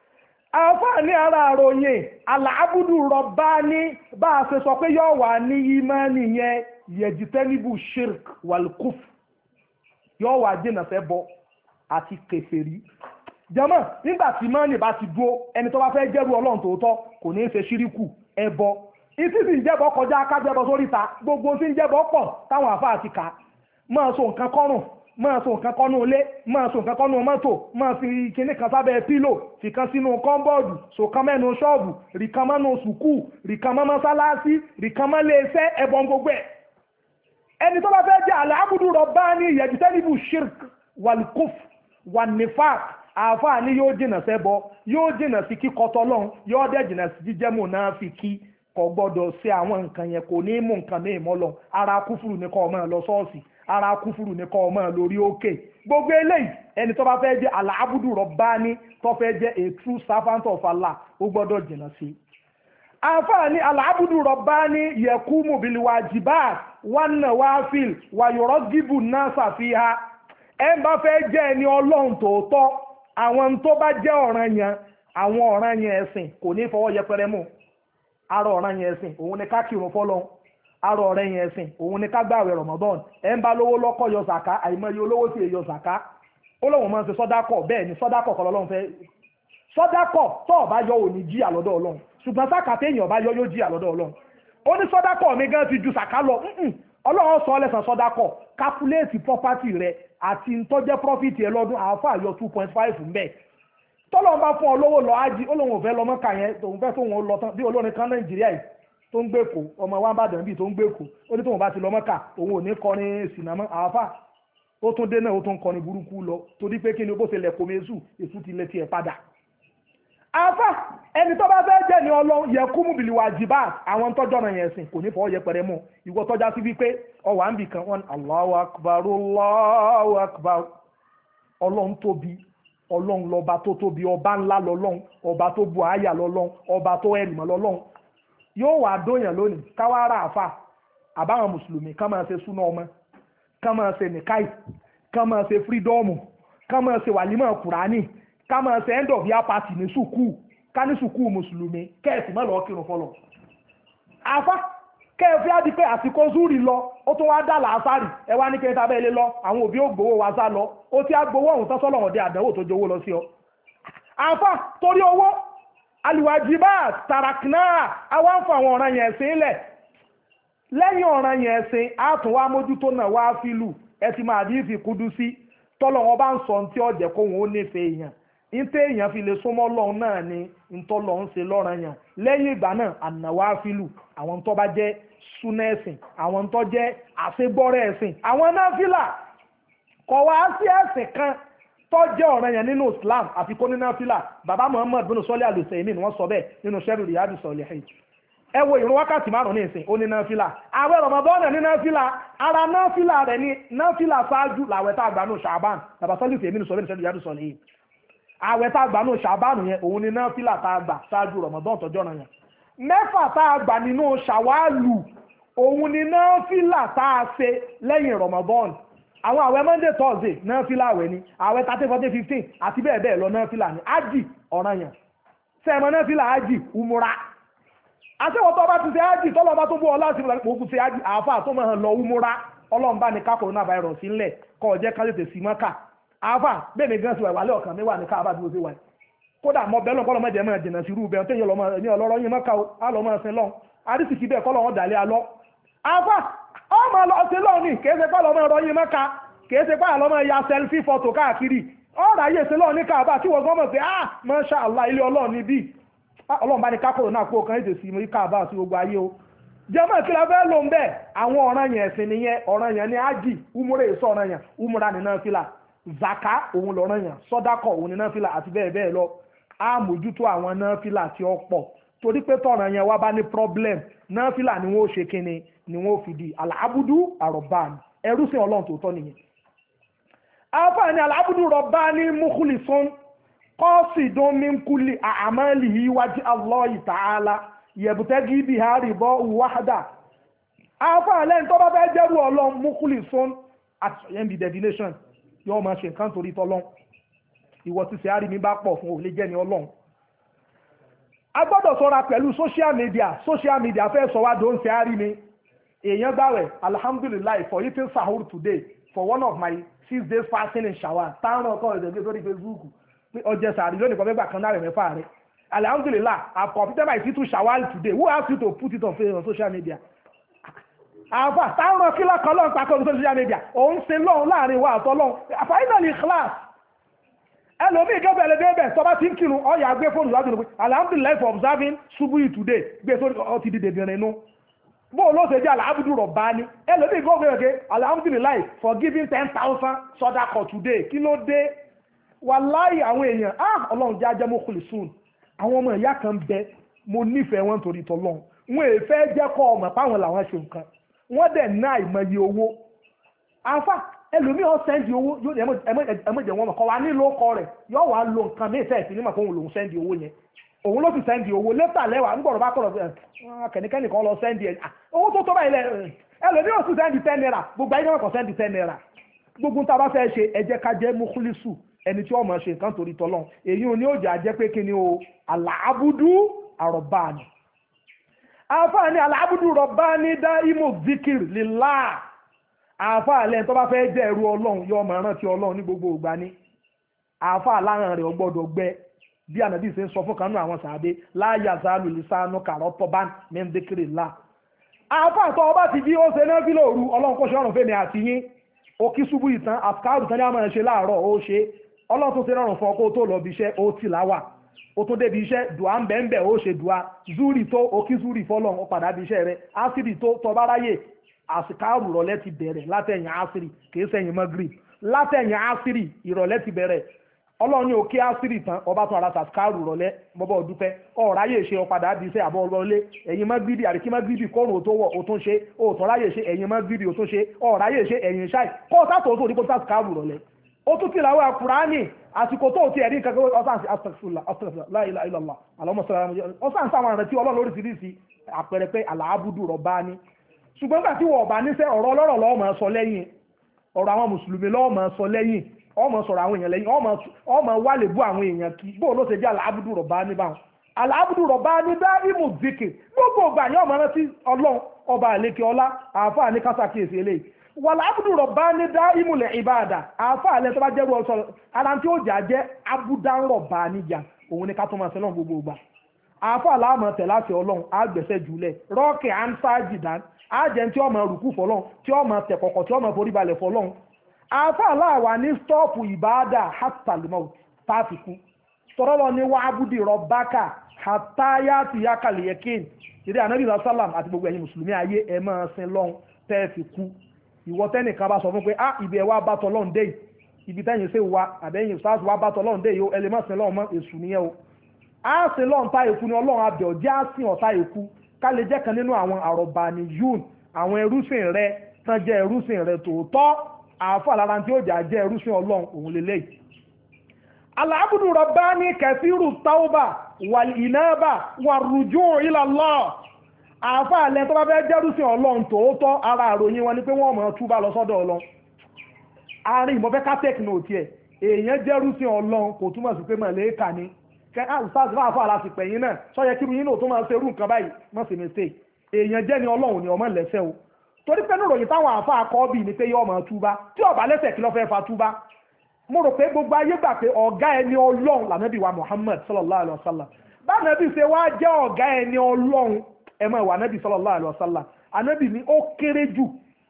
àáfà ní ara àròyìn aláàbùdù rọ̀bání bá a ṣe sọ pé yóò wà ní ìmánì yẹn yẹjitẹ́nibù shirk wàlúkúf yóò wà jìnà fẹ́ bọ àti kèfèrí jàmáà nígbà tí mọ́nì bá ti dúó ẹni tó bá fẹ́ jẹ́rú ọlọ́run tòótọ́ kò ní í ṣe ṣíríkù ẹbọ ìtì sì ń jẹ́bọ kọjá kájẹ́bọ sóríta gbogbo tí ń jẹ́bọ pọ̀ táwọn àfáà ti kà máa so nǹkan kọ́rùn máa so nǹkan kọ́nú ilé máa so nǹkan kọ́nú mọ́tò máa fi kinní kan sábẹ́ pílò fìkan sínú kọ́ńbọ́ọ̀dù sòkan mẹ́nu ṣọ́ọ̀bù rìkan mọ́nu sùkúù rìkan mọ́ mọ́sálásí rìkan mọ́ léeṣẹ́ ẹbọn gbogbo ẹ̀ ẹni tó bá fẹ́ jẹ́ aláàbùdù rọ̀bání yẹ̀jìtẹ́nibù shirk wàlúkúf wànífàk àáfàá ni yóò jìnà sẹ́bọ yóò jìnà sí kíkọ́ tọ́lọ́n yóò dẹ̀ jìnà sí jíjẹ́ mùnáfíkí kò gbọ́dọ̀ ṣe àwọn nǹkan yẹn kò ní mú nǹkan ní ìmọ́lọ̀ ara kúfùrù ní kọ́ ọmọ lọ sọ́ọ̀sì ara kúfùrù ní kọ́ ọmọ lórí òkè gbogbo eléyìí ẹni tó bá fẹ́ jẹ́ aláàbùdù rọ̀bání tó fẹ́ jẹ́ a true servant of Allah ó gbọ́dọ̀ jìnà sí àǹfààní aláàbùdù rọ̀bání yẹkúmù bìlìwàjìbáà wánà wáfíìl wàyọ̀rọ̀ gíbù náà ṣàfihàn ẹ̀ ń bá fẹ́ jẹ́ ẹni ọlọ́run tòótọ́ àwọn tó bá jẹ́ ọ̀ranyàn àwọn ọ̀ranyàn ẹ̀sìn kò ní fọwọ́ yẹpẹrẹ mú ara ọ̀ranyàn ẹ̀sìn òun ni ká kírun fọ́lọ́run ara ọ̀ranyàn ẹ̀sìn òun ni ká gbààwẹ̀ Ramadan ẹ̀ ń bá lówó lọ́kọ́ yọ sàká àìmọye olówó sì yọ sàká ó lóun máa ń ṣe sọ́dákọ̀ bẹ́ẹ̀ ni sọ́dákọ̀ kọ́ lọ́lọ́run fẹ́ sọ́dákọ̀ tó o bá yọ òní jíyà lọ́dọ̀ ọlọ́run ṣùgbọ́n sáka téèyàn bá yọ yóò jíyà lọ́dọ̀ ọlọ́run ó ní sọ́dákọ̀ mi gan ti ju sàká lọ ọlọ́run sọ lẹ́sàn sọ́dákọ̀ kápúléètì pọ́pátì rẹ àti ntọ́jẹ́ prọ́fìtì ẹ lọ́dún àáfà yọ two point five ń bẹ̀ tọ́lọ́run bá fún ọ lówó lọ ájí ó lóun ò fẹ́ lọ mọ́kà yẹn tòun fẹ́ tóun lọ tán bí olórin kan Nàìjíríà yìí tó ń gbé kó ọmọ wa ń bàdàn bíi tó ń gbé kó ó ní tóun bá ti lọ mọ́kà òun ò ní kọrin sinamọ́ àáfà ó tún dé náà ó tún kọrin burúkú lọ torí pé kí ni bó ṣe lẹ̀ kọ́mẹ́sù èṣù ti lẹ̀ tiẹ̀ padà àfà ẹni tó bá fẹ́ jẹ́ ní ọlọ́run yẹ kú mú bìlì wàjibá àwọn tọ́jọ́ náà yẹn sìn kò ní fọwọ́ yẹpẹrẹ mú ìwọ tọ́já sí wípé ọwà ń bì kan wọn Allahu akbar Allahu akbar ọlọ́run tóbi ọlọ́run lọ́ba tó tóbi ọba ńlá lọ́lọ́run ọba tó bu àyà lọ́lọ́run ọba tó ẹ̀rìmọ́ lọ́lọ́run yóò wà dóyàn lónìí káwárà àfà àbáwọn mùsùlùmí ká máa ṣe súná ọmọ ká máa ṣe nìkáì ká máa ṣe fírídọ́ọ̀mù ká máa ṣe wàlímọ̀ kùránì ká máa ṣe end of year party ní sùkúù ká ní sùkúù mùsùlùmí kẹ́ẹ̀sì má lọ kírun fọlọ. àfa kẹ́ẹ̀fì á di pé àsìkò zúrì lọ ó tún wá dà láàsárì ẹ wá ní kí n ta bẹ́ẹ̀ lé lọ àwọn òbí ó gbowó wa sá lọ ó ti á gbowó ọ̀hún tán sọ́lọ̀ ọ̀dẹ àdánwò tó jowó lọ sí ọ. àfa torí owó aliwajibat tarakna àwa ń fọ àwọn ọ̀ràn yẹn sílẹ̀ lẹ́yìn ọ̀ràn yẹn ẹ̀sìn á tún wá mójútó náà wá fílù ẹ ti máa dín ìfikúdú sí tọ́lọ́ wọn bá ń sọ tí ọ̀jẹ̀ kó wọn ó nífẹ̀ẹ́ èèyàn ntẹ́ èèyàn fi lè súnmọ́ lọ́hùn náà ni ntọ́lọ́ ń ṣe lọ́ràn yẹn lẹ́yìn ìgbà náà ànáwá fílù àwọn tó bá jẹ́ súnà ẹ̀sìn àwọn tó jẹ́ àṣegbọ́rẹ́ ẹ̀sìn àwọn náfìlà kọ̀ wá sí ẹ̀sìn kan tó jẹ́ ọ̀ràn yẹn nínú Islam àfi kó ní náfìlà bàbá Muhammad bin sọ́lé àlùsẹ̀yìn ni wọ́n sọ bẹ́ẹ̀ nínú sẹ́rù Riyadu Salihin ẹ wo ìrun wákàtí márùn ní ìsìn ó ní náfìlà àwẹ̀ Ramadan ní náfìlà ara náfìlà rẹ̀ ní náfìlà ṣáájú làwẹ̀ tá a gbà ní Ṣàbán bàbá sọ́lé ìfèmí sọ bẹ́ẹ̀ ní sẹ́rù Riyadu Salihin àwẹ̀ tá a gbà ní Ṣàbán yẹn òun ní náfìlà tá a gbà ṣáájú Ramadan tọjọ́ náà yẹn mẹ́fà tá a gbà nínú Ṣàwálù òun ni náfìlà tá a ṣe lẹ́yìn Ramadan àwọn àwẹ̀ Monday Thursday náfìlà àwẹ̀ ni àwẹ̀ thirty fourteen fifteen àti bẹ́ẹ̀ bẹ́ẹ̀ lọ náfìlà ni ájì ọ̀ranyàn sẹ́ẹ̀mọ́ náfìlà ájì umura àtẹ́wọ̀ tó bá ti ṣe ájì tọ́lọ́ bá tó bú ọlá sí ìlú ṣe ájì àáfà tó máa lọ umura ọlọ́mbà ní ká coronavirus ńlẹ̀ kọ́ ọ̀jẹ́ kan tètè sí mọ́kà àáfà bẹ́ẹ̀ ni gan sí wà wálé ọ̀kan mi wà ní káàbà bí ó ṣe wà kódà mọ bẹ́ẹ̀ lọ́kọ́ lọ́mọdé máa jìnnà sí irú bẹ́ẹ̀ tó yẹ lọ́mọ ní ọlọ́rọ̀ yín mọ́kà á lọ́mọ ẹ̀sìn lọ́n àdìsíkì bẹ́ẹ̀ kọ́ lọ́wọ́ dàlẹ́ alọ́ àáfà ọmọ lọ sí lọ́ọ̀ ní kèé ṣe pé lọ́mọ ẹ̀rọ yín mọ́ka kèé ṣe pé àlọ́mọ ya selfie photo káàkiri ọ̀rọ̀ ayé ṣe lọ́ọ̀ ní káàbà tí wọ́n gbọ́mọ̀ pé ah masha Allah ilé ọlọ́ọ̀ ní bí ọlọ́run bá ní kákòrò náà kó kan èdè sí mi káàbà sí gbogbo ayé o jẹ́mọ̀ kí la fẹ́ lò ń bẹ̀ àwọn ọ̀ràn yẹn ẹ̀sìn nìyẹn ọ̀ràn yẹn ní ájì umure èso ọ̀ràn yẹn umura ní náfìlà zaka òun lọ̀ràn yẹn sọ́dákọ̀ òun ní náfìlà àti bẹ́ẹ̀ bẹ́ẹ̀ lọ á mójútó àwọn náfìlà tí ó pọ̀ torí pé tọ̀ràn yẹn wá bá ní problem náfìlà ni wọ́n ó ṣe kíni ni wọ́n fi di alábùdú àrọ̀báni ẹrú sí ọlọ́run tó tọ́ nìyẹn. àfààní alábùdú rọ̀báni mukhlisun qasidun min kulli a'malihi wajhi Allah ta'ala yabtaghi biha ridahu wahda. àfààní lẹ́yìn tó bá fẹ́ jẹ́rú ọlọ́run mukhlisun àtúnyẹn bí definition yóò máa ṣe nǹkan torí tọ́lọ́run ìwọ ti ṣe àrími bá pọ̀ fún òlé jẹ́ ni ọlọ́run. a gbọ́dọ̀ ṣọ́ra pẹ̀lú social media social media fẹ́ sọ wá dó ń ṣe àrími èèyàn gbàwẹ̀ alhamdulilayi for eating sahur today for one of my six days fasting in Shawwal táwọn ọkọ ìdẹ̀gbẹ́ sórí Facebook pé ọjọ́ sàárì lónìí kan mẹ́gbà kan náà rẹ̀ mẹ́fà rẹ̀ alhamdulilayi I completed my eating Shawwal today who asked you to put it on Facebook on social media àfà táwọn kílọ̀ kan lọ́n pa kọ́ social media òun ṣe lọ́hùn láàrin wa àtọ́ lọ́hùn finally class ẹlòmíì gẹ́gẹ́ ẹlẹ́dẹ́gbẹ̀ tó bá ti ń kírun ọ̀yà gbé fóònù láti rò pé alhamdulilayi for observing subuhi today gbé sórí ọtí dìde dìrin inú bó ló ṣe jẹ́ aláàbùdù rọ̀bání ẹlòmíì gọ́ọ̀fù ẹ̀kẹ́ alhamdulilayi for giving ten thousand sọ́dákọ̀ today kí ló dé wàláì àwọn èèyàn ah ọlọ́run jẹ́ ajẹ́ mọ́kùlì sùn àwọn ọmọ ìyá kan bẹ mo nífẹ̀ẹ́ wọn torí tọ́lọ́run wọn èè fẹ́ jẹ́ kọ́ ọmọ páwọn làwọn ṣe nǹkan wọ́n dẹ̀ ná ìmọye owó afa ẹlòmíì ọ̀ sẹ́ndì owó ẹmọ́jẹ̀ wọn kọ́ wa nílò ọkọ rẹ̀ yọ wà lo nǹkan mí fẹ́ẹ̀ sí nímọ̀ fún òun lòún sẹ́ndì owó yẹn òun ló fi sẹ́ndì owó lẹ́tà lẹ́wà ń gbọ̀rọ̀ bá kọ̀rọ̀ kẹ̀níkẹ́nì kan lọ sẹ́ndì ẹ̀ owó tó tó báyìí lẹ̀ ẹlòmíì ò sì sẹ́ndì ten naira gbogbo ayé náà kọ̀ sẹ́ndì ten naira gbogbo tá a bá fẹ́ ṣe ẹ jẹ́ ká jẹ́ mukhlisu ẹni tí ó máa ṣe nǹkan torí tọ́lọ́n èyí ò ní ó jà jẹ́ pé kí ni o aláàbùdú àrọ̀báni àfààní aláàbùdú rọ̀báni dá imú zikir lílá àfáà lẹ́yìn tó bá fẹ́ jẹ́ ẹrú ọlọ́run yóò máa rántí ọlọ́run ní gbogbo ìgbà ní àfáà láàrin rẹ̀ ọgbọ́dọ̀ gbẹ bí ànábì ṣe ń sọ fún kanú àwọn sàádé láàyà zálù lisanu kàrọ́tọ̀ bá ní ndékèrè ńlá àfáà tó ọba ti jí ó ṣe náà fílò òru ọlọ́run kó ṣe ọ̀rùn fèmí àti yín ó kí ṣubú ìtàn àfikáàrù tán ní àmọ́ ṣe láàárọ̀ ó ṣe ọlọ́run tó ṣe rọrùn fún ọkọ tó lọ bí iṣẹ́ ó tì láwà ó tó débi iṣẹ́ dùá ń bẹ̀ ń bẹ̀ ó ṣe dùá zúrì tó ó kí zúrì fọlọ́run ó padà bí iṣẹ́ rẹ̀ ásìrì tó tọ́ bá ráyè àsìkáàrù ìrọ̀lẹ́ ti bẹ̀rẹ̀ látẹ̀yìn àṣírí kìí sẹ́yìn magrib látẹ̀yìn àṣírí ìrọ̀lẹ́ ti bẹ̀rẹ̀ ọlọ́run ní òkè àṣírí tán ọba tún ara sàsìkáàrù ìrọ̀lẹ́ bọ́bọ́ ọdúpẹ́ ọ̀ráyè ṣe ọ̀padà bí iṣẹ́ àbọ̀ ọlọ́lé ẹ̀yìn magrib àríkí magrib kọ́rùn ò tó wọ̀ ó tún ṣe òòtún ráyè ṣe ẹ̀yìn magrib ó tún ṣe ọ̀ráyè ṣe ẹ̀yìn ṣáì kọ́ sátò tó dípò sàsìkáàrù ìrọ̀lẹ́ ó tún ti làwọn Kùránì àsìkò tó ti ẹ̀rí nǹkan ọ̀sán astaghfirullah astaghfirullah la ilaha illallah Allahumma salli ala ọ̀sán sáwọn àrẹ̀tí ọlọ́run lóríṣiríṣi àpẹẹrẹ pé aláàbùdù rọ̀bání ṣùgbọ́n gbà tí wọ́n bá níṣẹ́ ọ̀rọ̀ ọlọ́rọ̀ lọ́wọ́ máa sọ lẹ́yìn ọ̀rọ̀ àwọn mùsùlùmí lọ́wọ́ máa sọ lẹ́yìn ọmọ sọ̀rọ̀ àwọn èèyàn lẹ́yìn ọmọ wà lè bú àwọn èèyàn kí bóò ló ṣe jẹ́ aláàbùdù rọ̀bá ní báwọn aláàbùdù rọ̀bá ní dá ìmù zikì gbogbo ìgbà yóò máa rántí ọlọ́run ọba àlékè ọlá àáfàá ní kásákìyèsí eléyìí wà láàbùdù rọ̀bá ní dá ìmùlẹ̀ ìbáàdà àáfàá lẹ́ tó bá jẹ́rú ọ̀sọ̀ ara tí ó jà jẹ́ abúdá rọ̀bá níjà òun ní ká tó máa sẹ́lọ̀ gbogbo ìgbà àáfàá láàmọ̀ tẹ̀ láti ọlọ́run àgbẹ̀sẹ̀ jùlẹ̀ rọ́ọ̀kì ansa jìdán àjẹ́ tí ó máa rùkú fọlọ́n tí ó máa tẹ̀kọ̀kọ̀ tí ó máa forí balẹ̀ fọlọ́n àfa aláwa ní stọ́ọ̀pù ìbáàdà hátàlímọ̀ pàfikú tọ́rọ́lọ́ ní wàhábùdì rọ̀bákà hàtáyà ti yákàlẹ̀ yẹkìn ìdí ànábì sálàm àti gbogbo ẹ̀yin mùsùlùmí ayé ẹ̀ máa sin lọ́n tẹ́ fi kú ìwọ tẹ́nìkan bá sọ fún pé ah ibi ẹ̀ wá bá tọ́lọ́n dé ibi tẹ́yìn sí wa àbẹ́yìn sáàsì wá bá tọ́lọ́n dé yìí ẹ lè má sin lọ́n mọ́ èṣù nìyẹn o á sin lọ́n tá èkú ni ọlọ́run abẹ́ ọ̀jẹ́ á sin ọ̀tá èkú ká lè jẹ́ kan nínú àwọn àrọ̀bàní yún àwọn ẹrúsìn rẹ tán jẹ́ ẹrúsìn rẹ tòótọ́ àáfà lára tí ó jà jẹ́ ẹrúsìn ọlọ́run òun lélẹ́yìí. Al-abdu rabbani kathiru tauba wal inaba war rujuu ila Allah àáfà alẹ́ tó bá fẹ́ jẹ́rúsìn ọlọ́run tòótọ́ ara àròyìn wọn ni pé wọ́n mọ̀ túbà lọ sọ́dọ̀ ọlọ́run àárín ìmọ̀fẹ́ kátẹ́kì náà tiẹ̀ èèyàn jẹ́rúsìn ọlọ́run kò túmọ̀ sí pé mọ̀lẹ́kà ni kẹ́ àlùfáàsì máa fọ́ àlàsì pẹ̀yìn náà sọ́yẹ kí irun yín náà tó máa ṣe irú nǹkan báyìí mọ̀ sí mistake èèyàn jẹ́ ni ọlọ́run ni ọmọ lẹ́sẹ̀ o torí pé níròyìn táwọn àfa akọ́bì ni pé yọ ọmọ túbá tí ọba lẹ́sẹ̀ kí ló fẹ́ fa túbá mo rò pé gbogbo ayé gbà pé ọ̀gá ẹni ọlọ́run lànàbí wa Muhammad sallallahu alayhi wa sallam bánàbí ṣe wá jẹ́ ọ̀gá ẹni ọlọ́run ẹ̀mọ́ ìwà ànábì sallallahu alayhi wa sallam ànábì ni ó kéré jù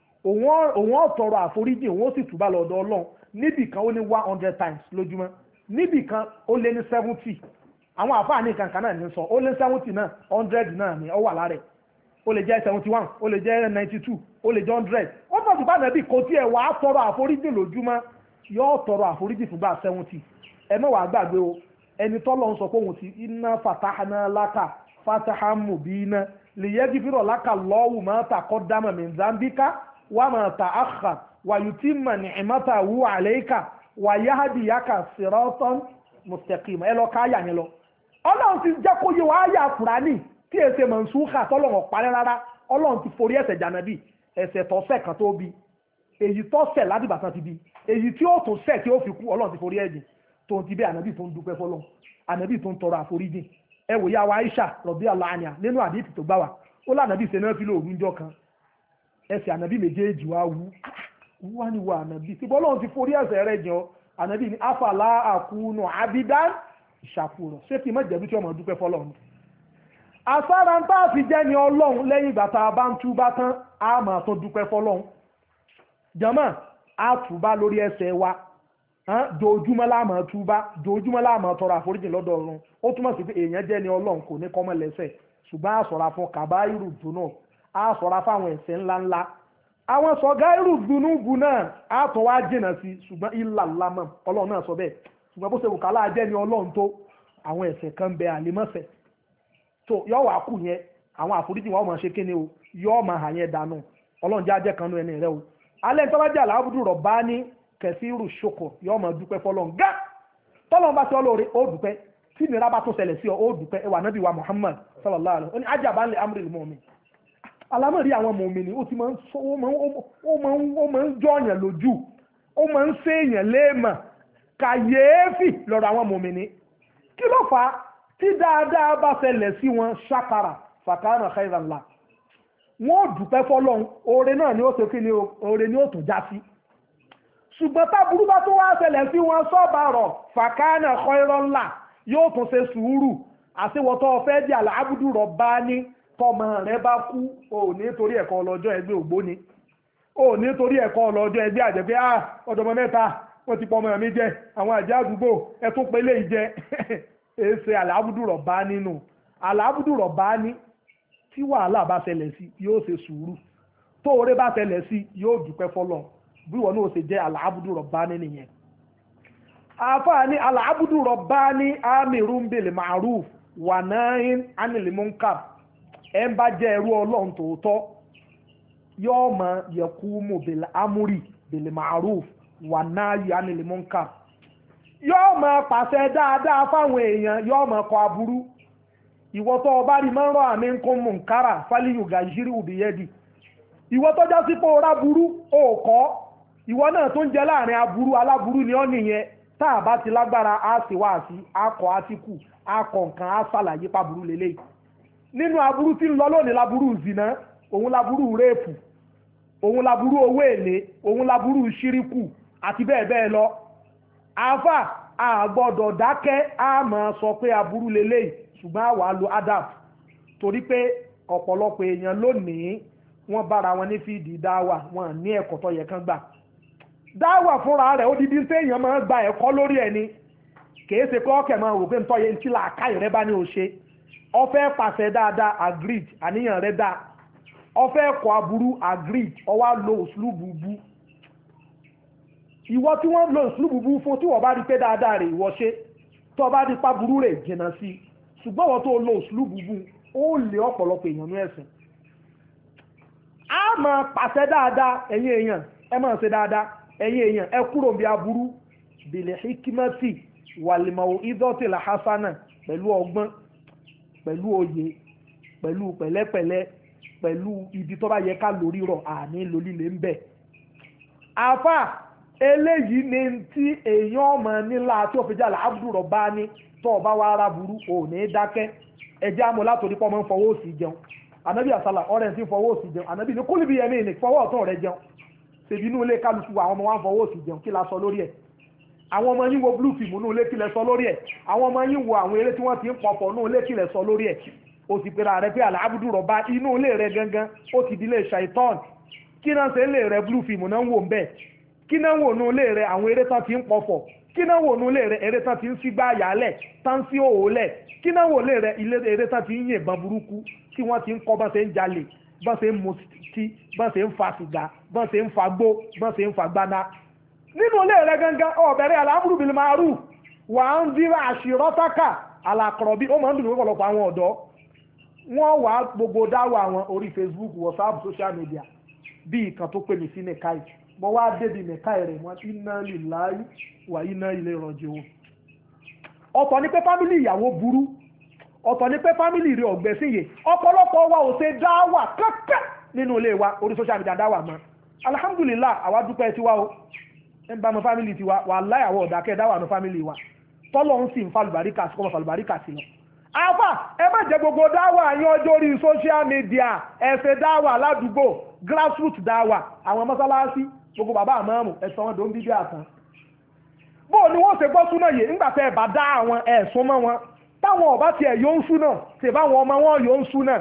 òun ọ̀tọ̀rọ̀ àforíjì òun ó sì túbá lọ́dọ̀ ọlọ́run níbì kan ó ní one hundred times lójúmọ́ níbì kan ó lé ní seventy àwọn àfáà ní kankan náà ní sọ ó lé seventy náà hundred náà ní ó wà lára ẹ̀ ó lè jẹ́ seventy one ó lè jẹ́ ninety two ó lè jẹ́ hundred ó tọ́ sí bánàbí kò tí ẹ̀ wà á tọrọ àforíjì lójúmọ́ yóò tọrọ àforíjì fúngbà seventy ẹ mẹ́wàá gbàgbé o ẹni tọ́lọ́ ń sọ pé òun ti inna fatahna laka fatahan mubina liyaghfira laka Allahu ma taqaddama min dhanbika wa ma ta'akhkhar wa yutimma ni'matahu alayka wa yahdiyaka siratan mustaqima ẹ lọ ká àyà yẹn lọ ọlọ́run ti jẹ́ kó yé wa àyà Kùránì tí èsè mọ̀nsúkà tọ́lọ́run parẹ́ rárá ọlọ́run ti forí ẹ̀ṣẹ̀ jànàbí ẹ̀ṣẹ̀ tọ́sẹ̀ kan tó bí èyí tọ́sẹ̀ ládìbàtàn ti bí èyí tí ó tún sẹ̀ tí ó fi kú ọlọ́run ti forí ẹ̀jìn tó ń ti bẹ́ ànábì tó ń dúpẹ́ fọlọ́run ànábì tó ń tọrọ àforíjìn ẹ wò yá wa Aisha radiyallahu anha nínú àdìtì tó gbá wa ó lànàbì ṣe náà fi lóòrùn níjọ́ kan ẹsẹ̀ ànábì méjèèjì wá wú wá ní wa ànábì tí bọ́lọ́run ti forí ẹ̀ṣẹ̀ rẹ̀ jìn ọ́ ànábì ní afala akunu abidan shakura ṣé kí n má jẹ̀bi tí ọmọ dúpẹ́ fọlọ́run àsára ń tá a fi jẹ́ ni ọlọ́run lẹ́yìn ìgbà tá a bá ń túbá tán a máa tó dúpẹ́ fọlọ́run jàmáà a túbá lórí ẹ̀ṣẹ̀ wa dojúmọ́ láàmà túbá dojúmọ́ láàmà tọrọ àforíjì lọ́dọ̀ ọ̀run ó túmọ̀ sí pé èèyàn jẹ́ ni ọlọ́run kò ní kọ́mọ lẹ́ṣẹ̀ ṣùgbọ́n a ṣọ́ra fún kàbáírù dùnú a ṣọ́ra fáwọn ẹ̀ṣẹ̀ ńláńlá àwọn sọ̀gáírù dùnú bù náà a tún wá jìnà sí ṣùgbọ́n ìlà lámà ọlọ́run náà sọ bẹ́ẹ̀ ṣùgbọ́n bó ṣe wùkálà jẹ́ ni ọlọ́run tó àwọn ẹ̀ṣẹ̀ kan bẹ àlèmọ́ṣẹ̀ tó yọ wà kù yẹn àwọn àforíjì wọn máa ṣe kíni o yọ máa hà yẹn dànù ọlọ́run já jẹ́ kanú ẹni rẹ o alẹ́ tó bá jẹ́ àlàábùdù rọ̀ bá ní kẹsíìrù ṣokò yọ ọmọ dúpẹ́ fọlọ́n gá tọ́lọ́n bá ṣe ọ lóore ó dúpẹ́ tí nira bá tó ṣẹlẹ̀ sí ọ ó dúpẹ́ ẹwà nábì wa Muhammad sallallahu alaihi wa ní ajaba ń lè amúrè mọ́ mi alámọ̀rí àwọn mọ̀mí ni ó ti máa ń sọ ó máa ń jọyàn lójú ó máa ń ṣèyàn léèmọ̀ kàyééfì lọ́rọ̀ àwọn mọ̀mí ni kí ló fà á tí dáadáa bá ṣẹlẹ̀ sí wọn ṣàkàrà fàkàrà khairan la wọn ò dúpẹ́ fọlọ́n oore náà ni ó ṣe kí ni oore ni ó tún já sí ṣùgbọ́n táburú bá tó wá ṣẹlẹ̀ sí wọn sọ́bàrọ̀ fàkánà khairan la yóò tún ṣe sùúrù àṣewọ́tọ́ ọ̀fẹ́ di àlàábùdù rọ̀ bá ní tọmọ rẹ bá kú ò ní torí ẹ̀kọ́ ọlọ́jọ́ ẹgbẹ́ ògbóni ò ní torí ẹ̀kọ́ ọlọ́jọ́ ẹgbẹ́ àjẹpẹ́ ah ọ̀dọ́mọ mẹ́ta wọ́n ti pọmọ mi jẹ àwọn àjẹ́ àdúgbò ẹtún pélé ìjẹ èsè àlàábùdù rọ̀ bá nínú àlàábùdù rọ̀ bá ní tí wàhálà bá ṣẹlẹ̀ sí yóò ṣe sùúrù tó oore bá ṣẹlẹ̀ sí yóò dúpẹ́ fọlọ́ bí wọn náà ṣe jẹ́ àlàábùdù rọ̀ bá ní nìyẹn. àfáà ní àlàábùdù rọ̀ bá ní amirun bil ma'ruf wa nahin anil munkar ẹ̀ ń bá jẹ́ ẹrú ọlọ́run tòótọ́ yóò mọ yakumu bil amri bil ma'ruf wa nahi anil munkar yóò mọ pàṣẹ dáadáa fáwọn èèyàn yóò mọ kọ aburú ìwọ tó o bá rí máa ń rọ àmì nǹkan munkara fáliyùgà ìṣírí ubiyẹ́dì ìwọ tó já sí pé o ráburú o kọ́ ìwọ náà tó ń jẹ láàrin aburú aláburú ni ó nìyẹn tá a bá ti lágbára á sì wá sí akọ átíkù akọ nǹkan á ṣàlàyé pàbùrú lélẹ̀ nínú aburú tí ń lọ lónìí laburú zina òun laburú réèpù òun laburú owó èlé òun laburú ṣíríkù àti bẹ́ẹ̀ bẹ́ẹ̀ lọ àáfà a gbọ́dọ̀ dákẹ́ a máa sọ pé aburú lélẹ̀ ṣùgbọ́n àwa lo adab torí pé ọ̀pọ̀lọpọ̀ èèyàn lónìí wọ́n bára wọn ní fíìdì dáwà wọn ní ẹ̀kọ́ tó yẹ kán gbà dáwà fúnra rẹ̀ ó dídí téèyàn máa ń gba ẹ̀kọ́ lórí ẹni kìí ṣe pé ọkẹ̀ máa wò pé ntọ́ yẹn tí làákàyè rẹ bá ní o ṣe ọfẹ́ pàṣẹ dáadáa agreed àníyàn rẹ dáa ọfẹ́ ẹ̀kọ́ aburú agreed ọwá lo òṣùlùbù bú ìwọ tí wọ́n lo òṣùlùbù bú fún tí wọ́n bá rí pé dáadáa rẹ̀ ìwọ ṣe tó bá rí pa burú rẹ̀ jìnnà sí ṣùgbọ́n wọ́n tó lo òṣùlùbù bú ó lè ọ̀pọ̀lọpọ̀ èèyàn ní ẹ̀sìn a máa pàṣẹ dáadáa ẹ̀yin èèyàn ẹ máa ṣe dáadáa ẹ̀yin èèyàn ẹ kúrò bí aburú bìlẹ̀ hikimati wàlìmọ̀ ìdọ́tìlà hasana pẹ̀lú ọgbọ́n pẹ̀lú òye pẹ̀lú pẹ̀lẹ́pẹ̀lẹ́ pẹ̀lú ibi tó bá yẹ ká lórí rọ̀ àní lólílé ń bẹ̀. àfà eléyìí ni tí èèyàn ọmọ nílá tí ó fi jà láàbùrọ̀ bá ní tó ọba wa ara burú ò ní dákẹ́ ẹjẹ́ àmọ́ látòrí pọ́ mọ́ ń fọwọ́ òsì jẹun ànábì àsálà ọ̀rẹ́ ti ń fọwọ́ òsì jẹun ànábì ní kúlìbì yẹn ní fọwọ́ ọ̀tún rẹ jẹun ṣèbí inú ilé kálukú àwọn ọmọ wa ń fọwọ́ òsì jẹun kí la sọ lórí ẹ̀ àwọn ọmọ yín wo blue film nínú ilé kílẹ̀ sọ lórí ẹ̀ àwọn ọmọ yín wo àwọn eré tí wọ́n ti ń pọ̀pọ̀ nínú ilé kílẹ̀ sọ lórí ẹ̀ o sì pera rẹ pé àlàábùdù rọ̀bá inú ilé rẹ gangan ó ti di ilé ṣàìtọ́n kí náà ṣe ilé rẹ blue film náà ń wò ń bẹ̀ kí náà wò nínú ilé rẹ àwọn eré tán ti ń pọ̀fọ̀ kí náà wò nínú ilé rẹ eré tán ti ń sígbà àyálẹ̀ tán sí òòlẹ̀ kí náà wò ilé rẹ ilé eré tán ti ń yìnbọn burúkú tí wọ́n ti ń kọ́ bọ́n ṣe ń jalè bọ́n ṣe ń mutí bọ́n ṣe ń fa sìgá bọ́n ṣe ń fa gbó bọ́n ṣe ń fa gbaná nínú ilé rẹ̀ gangan ọ̀bẹ̀rẹ̀ aláàbùrù bíi márùn wà ń dírà àṣírọ́tàkà alàkọ̀rọ̀bí ó máa ń dùn lọ́pọ̀lọpọ̀ àwọn ọ̀dọ́ wọ́n wà gbogbo dáwọ̀ àwọn orí Facebook WhatsApp social media bí ìkan tó pè mí sí nìkáì mo wá débi nìkáì rẹ̀ wọ́n inna lillahi wa inna ilayhi raji'un. ọ̀tọ̀ ni pé fámìlì ìyàwó burú ọ̀tọ̀ ni pé fámìlì rẹ̀ ọ̀gbẹ́sìnyè ọ̀pọ̀lọpọ̀ wa ò ṣe dáwà kankan nínú ilé wa orí social media dáwà mọ́ alhamdulillah àwa dúpẹ́ tiwa o ń bá mọ fámìlì tiwa wà láyàwó ọ̀dàkẹ́ dáwà ní fámìlì wa tọ́lọ̀ ń sì ń falùbáríkà sí kọ́mọ falùbáríkà sí lọ. àfà ẹ má jẹ gbogbo dáwà yín ọjọ́ orí social media ẹ̀fẹ̀ dáwà ládùúgbò grassroots dáwà àwọn mọ́sálásí gbogbo bàbá àmọ́ọ̀mù ẹ̀sán wọn dòún bíbí àtàn. bó ni wọ́n ṣe gbọ́ súná yìí nígbà tẹ́ ẹ bá dá àwọn ẹ̀sùn mọ́ wọn táwọn ọ̀bá tiẹ̀ yóò ń súná tè bá wọn ọmọ wọn yóò ń súná.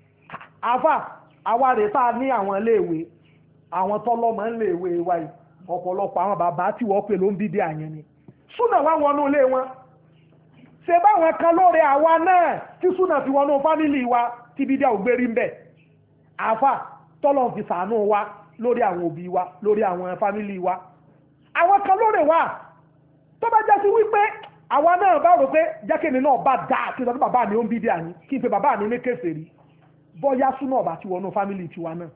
àfà àwa rè tá a ní àwọn iléèwé àwọn tọ́lọ́mọ iléèwé wa yìí ọ̀pọ̀lọpọ̀ àwọn bàbá tí wọ́n pè ló ń bídí àyẹn ni súnà wá wọnú ilé wọn ṣe báwọn kan lóore àwa náà tí súnà fi wọnú fámìlì wa tí bídí àwògbérí ń bẹ̀ àfà tọ́lọ̀ fi sàánú wa lórí àwọn òbí wa lórí àwọn fámìlì wa àwọn kan lóore wa tó bá jẹ́ sí wípé àwa náà bá rò pé jákèmí náà bá dáa kí n sọ pé bàbá mi ó ń bídí àní kí n pe bàbá mi ní kèfèrí bọ́yá súnà ọ̀bà tí wọnú fámìlì tiwa náà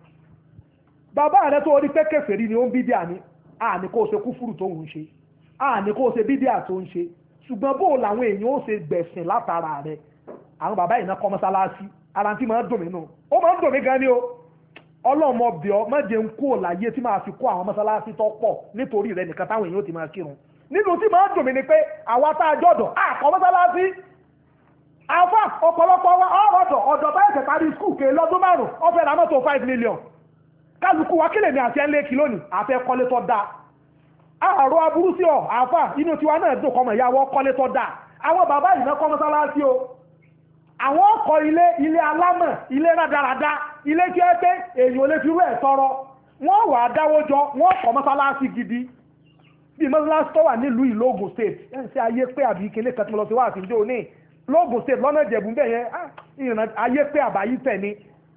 bàbá rẹ tó rí pé kèfèrí ni ó ń bídí àní a ní kó ṣe kúfúrù tó ń ṣe a ní kó ṣe bídíà tó ń ṣe ṣùgbọ́n bó làwọn èèyàn ó ṣe gbẹ̀sìn látara rẹ̀ àwọn bàbá yìí náà kọ́ mọ́sálásí ara tí máa ń dùn mí nù ó máa ń dùn mí gan ni o ọlọ́mọ bíọ́ má jẹ́ ń kó láyé tí máa fi kó àwọn mọ́sálásí tó pọ̀ nítorí rẹ̀ nìkan táwọn èèyàn ó ti máa kírun nínú tí máa ń dùn mí ni pé àwa tá a jọ̀dọ̀ àkọ́ mọ́sálásí àfà ọ̀pọ̀lọpọ̀ wa ọ̀rọ̀dọ̀ ọ̀dọ̀ bá ẹ̀sẹ̀ parí skul ké lọ́dún márùn-ún ó fẹ́ ra mọ́tò five million kálukú wa kílèmí àti ẹ̀ńlẹ́ kí lónìí àfẹ́ kọ́lé tó dáa àrò aburú sí ọ àfà inú tiwa náà dùn kọmọ ìyàwó kọ́lé tó dáa àwọn bàbá yìí náà kọ́ mọ́sálásí o àwọn ọkọ̀ ilé ilé alámọ̀ ilé rádaràda ilé tí ẹ pé èèyàn lè fi rú ẹ̀ tọrọ wọ́n wà á dáwó jọ wọ́n kọ́ mọ́sálásí gidi bí mọ́sálásí tó wà nílùú ìlú Ògùn state ẹ̀ ń ṣe ayé pé àbí ìkélé kan tí mo lọ sí wá àti ìjọ òní lóògùn state lọ́nà ìjẹ̀bù ń bẹ̀ yẹn ìrìnà ayé pé àbáyí tẹ̀ ni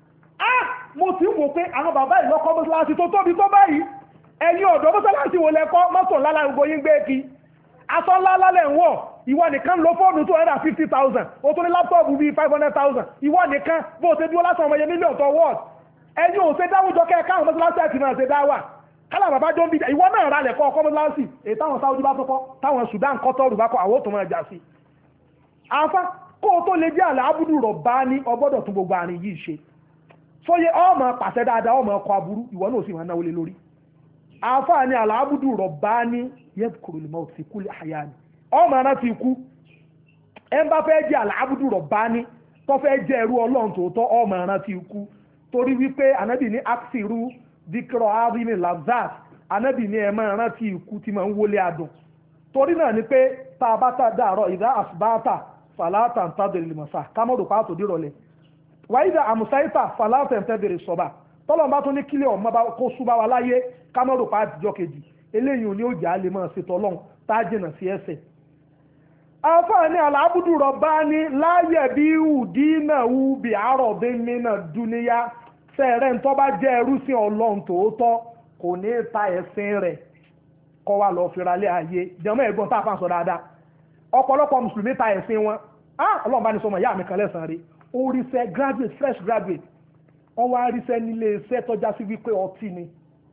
mo ti wò pé àwọn bàbá yìí lọ́kọ́ mọ́sálásí tó tóbi tó báyìí ẹ̀yin ọ̀dọ́ mọ́sálásí wo lẹ́kọ́ mọ́tò ńlá gbogbo yín gbé kí aṣọ ńlá lálẹ́ ń wọ̀ ìwọ nìkan lo fóònù two hundred and fifty thousand o tó ní láptọ́ọ̀bù bíi five hundred thousand ìwọ nìkan bó o ṣe dúró lásán ọmọ yẹn mílíọ̀nù tó wọ́ọ̀d ẹ̀yin ò ṣe dáwùjọ kẹ́ káwọn mọ́sálásí àti máa ṣe dáwà kálá bàbá jọ ń bí ìwọ náà rà lẹ́kọ́ ọkọ́ mọ́sálásí èyí táwọn Saudi bá tọ́kọ́ táwọn Sudan kọ́tọ́ọ̀rù bá kọ́ àwọn òtún máa jà sí. àfa kó o tó lè jẹ́ àlẹ́ abúdù rọ̀ bá ní ọgbọ́dọ̀ tún gbogbo àrùn yìí ṣe sóye ọmọ pàṣẹ dáadáa ọmọ ọkọ̀ aburú ìwọ náà sì máa náwó lé lórí àfáà ní àlàábùdù rọ̀bá ní yẹ́bùkúrò lè máa fi kú lè àyà ni ọmọ ara ti kú ẹ bá fẹ́ jẹ́ àlàábùdù rọ̀bá ní tó fẹ́ jẹ́ ẹrú ọlọ́run tòótọ́ ọmọ ara ti kú torí wípé anábì ní axiru dikro arimi lazat anábì ní ẹ máa rántí ikú tí máa ń wọlé adùn torí náà ni pé tá a bá tà dàárọ̀ ìdá àsùbáàtà fàlàtà ń tàdé lè mọ̀sá kámọ́dù pàtó dìrọ̀lẹ́ wàyídà àmùsáìtà fàlàtà ń tẹ́bẹ̀rẹ̀ sọ́ba tọ́lọ́run bá tún ní kílẹ̀ ọmọ kó súbá wa láyé kámọ́rò pa àtijọ́ kejì eléyìí ò ní òjà lè máa ṣètò ọlọ́run tá a jìnà sí ẹsẹ̀. àǹfààní alábùdù rọ̀bá ní láyẹ̀ bí ùdínà wù bí àárọ̀ bí nínà dúníyá fẹ́ẹ̀rẹ́ ń tọ́ bá jẹ́ ẹrú sí ọlọ́run tòótọ́ kò ní ta ẹ̀sìn rẹ̀ kọ́ wa lọ́ọ́ fira lé ayé jẹ́mọ́ ẹ̀gbọ́n tá a fà sọ dáadáa ọ̀pọ̀lọpọ̀ mùsùlùmí ta ẹ̀sìn wọn ah ọlọ́run bá ní sọmọ ìyá mi kan lẹ́sàn-án rí ó ríṣẹ́ graduate fresh graduate wọ́n wá ríṣẹ́ nílé iṣẹ́ tọ́já sí wípé ọtí ni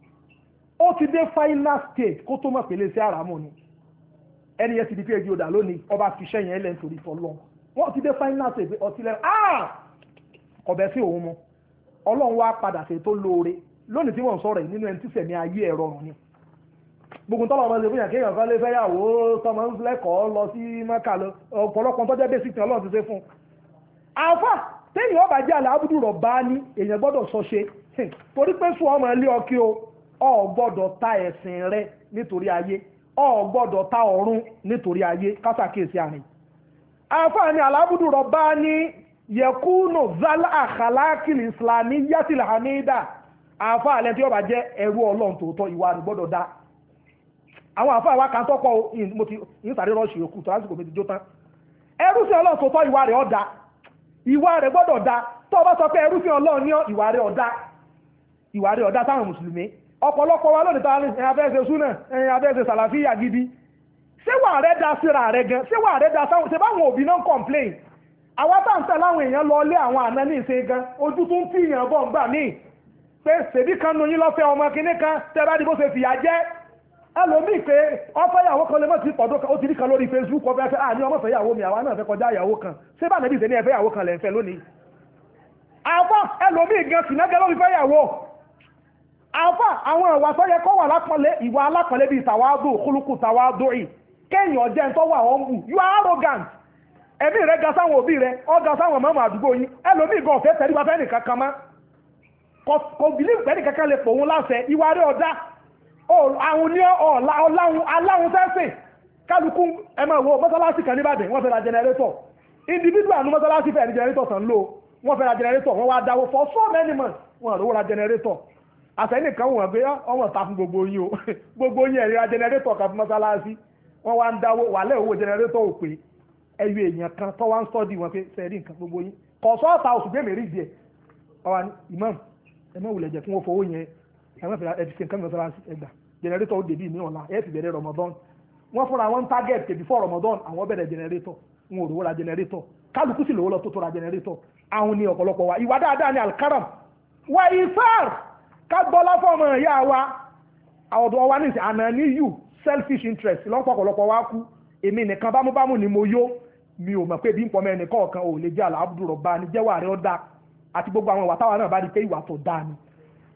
ó ti dé final stage kó tó mọ̀ pé iléeṣẹ́ àràmù ni ẹni yẹn ti di phd ọ̀dà lónìí ọba fi iṣẹ́ yẹn lẹ́nu torí tọ́lọ́ wọ́n ti dé final stage ọtí lẹ́nu ah kọ̀bẹ́ sí òun mu ọlọ́run wá padà ṣe tó lóore lónìí tí wọ́n sọ̀rọ̀ yìí nínú ẹni tí sẹ̀mí ayé ẹ̀rọ rùn ni gbogbo tọ́lọ̀ ọmọ ìlú kéèyàn kan lè fẹ́ yàwó tọmọ ń lẹ́kọ̀ọ́ lọ sí mẹ́kà lọ ọ̀pọ̀lọpọ̀ tó jẹ́ basic ní ọlọ́run ti ṣe fún un. àfà téèyàn ọba jẹ́ àlàábùdù rọ̀ bá ní èèyàn gbọ́dọ̀ sọ ṣe torí pé fún ọmọ ilé ọkí o ọ gbọ́dọ̀ ta ẹ̀sìn rẹ nítorí ayé ọ gbọ́dọ̀ ta ọ̀run nítorí ayé kásàkíyèsí àárín. àfà ní àlàábùdù rọ̀ bá ní yẹkúnù zal àkàlákìlì ìsìlámì yàtìlì hamida àfà àlẹ́ tí ọba jẹ́ ẹrú ọlọ́run tòótọ́ ìwà rẹ̀ gbọ́dọ̀ dá àwọn àfáà wa kan tọ́pọ̀ mo ti ń sàrí rọ́ọ̀ṣì òkú tó lásìkò méjì jó tán ẹrú sí ọlọ́run tó tọ́ ìwà rẹ̀ ọ̀dá ìwà rẹ̀ gbọ́dọ̀ dá tó o bá sọ pé ẹrú sí ọlọ́run ní ìwà rẹ̀ ọ̀dá ìwà rẹ̀ ọ̀dá táwọn mùsùlùmí ọ̀pọ̀lọpọ̀ wa lónìí táwọn ẹ̀yìn abẹ́ẹ̀ṣe súnà ẹ̀yìn abẹ́ẹ̀ṣe sàlàfíà gidi ṣé wà rẹ̀ dá síra rẹ̀ gan ṣé wà rẹ̀ dá sáwọn ṣe báwọn òbí náà complain àwa tá ń tẹ̀ láwọn èèyàn lọ lé àwọn àná ní ìṣe gan ojú tó ń fi èèyàn bọ̀ ń gbà míì pé ṣèbí kan nu yín lọ́fẹ́ ọmọ kinní kan tẹ́ bá di bó ṣe fìyà jẹ́ ẹlòmíì pé ọfẹ́ ìyàwó kan lè mọ́ ti pọ̀dọ́ ó ti rí kan lórí Facebook ọfẹ́ fẹ́ àní ọmọ fẹ́ ìyàwó mi àwa náà fẹ́ kọjá ìyàwó kan ṣé bá nàbí ìṣẹ́ni ẹ̀fẹ́ ìyàwó kan lẹ́ ń fẹ́ lónìí. àfà ẹlòmíì gan sìnẹ́gẹ́ lórí fẹ́ ìyàwó àfà àwọn ìwà tó yẹ kọ́ wà lápọ̀lé ìwà alápọ̀lé bíi tàwádù kúlùkù tàwádù ì kéèyàn jẹ́ ń tọ́wọ́ àwọn mú you are arrogant ẹ̀mí rẹ̀ ga sáwọn òbí rẹ̀ ọ ga sáwọn mọ́mọ́ àdúgbò yín ẹlòmíì gan ọ̀fẹ́ tẹ̀lé wa fẹ́ nìkan kan má kò bìlíì pẹ́ nìkan kan lè pòun láṣẹ ìwà rẹ̀ ọ̀dá àwọn ní ọ̀láhun aláhun fẹ́sìn kálukú ẹmọ ìwò mọ́sálásí kan níbàdàn wọ́n fẹ́ ra jẹnẹrétọ̀ individual ní mọ́sálásí fẹ́ ní jẹnẹrétọ̀ tán lò wọ́n fẹ́ ra jẹnẹrétọ̀ wọ́n wá dáwó for so many months wọ́n àrówó ra jẹnẹrétọ̀ àtẹ́nìkan wọ́n gbé ọmọ ta fún gbogbo yín o gbogbo yín ẹ̀rí ra jẹnẹrétọ̀ kan fún mọ́sálásí wọ́n wá ń dáwó wà lẹ́ owó jẹnẹrétọ̀ ò pé ẹyọ èèyàn kan tó wá ń sọ́ọ̀dì wọn pé sẹ́ẹ̀rí nǹkan gbogbo yín kọ̀ sọ́ọ̀ta oṣù gbé mèrí díẹ̀ ọwọ́ imam ẹ̀mọ́ wùlẹ̀ jẹ́ fún owó fowó yẹn ẹ̀mọ́ fẹ́ ẹ̀dìsẹ̀ nǹkan mọ́sálásí ẹgbà generator ó débì ní ọ̀la ẹ̀ ti bẹ̀rẹ̀ Ramadan wọ́n fúnra wọn target kè before Ramadan àwọn bẹ̀rẹ̀ generator wọn ò rówó ra generator kálukú sì lówó lọ tó tó ra generator àwọn ní ọ̀pọ̀lọpọ̀ wa ìwà dáadáa ní alkaram wa ifar ká gbọ́lá fọ́ọ̀mù ẹ̀yà wa àwọ̀dọ̀ wa ní ìsìn àná ní you selfish interest lọ́pọ̀ ọ̀pọ̀lọpọ̀ wa kú èmi nìkan bámúbámú ni mo yó mi ò mọ̀ pé bí n pọ̀ mẹ́rin kọ̀ọ̀kan ò lè jẹ́ àlàábùdù rọ̀bá ni jẹ́wọ́ àrẹ ọ̀dà àti gbogbo àwọn ìwà táwa náà bá di pé ìwà tó dáa ni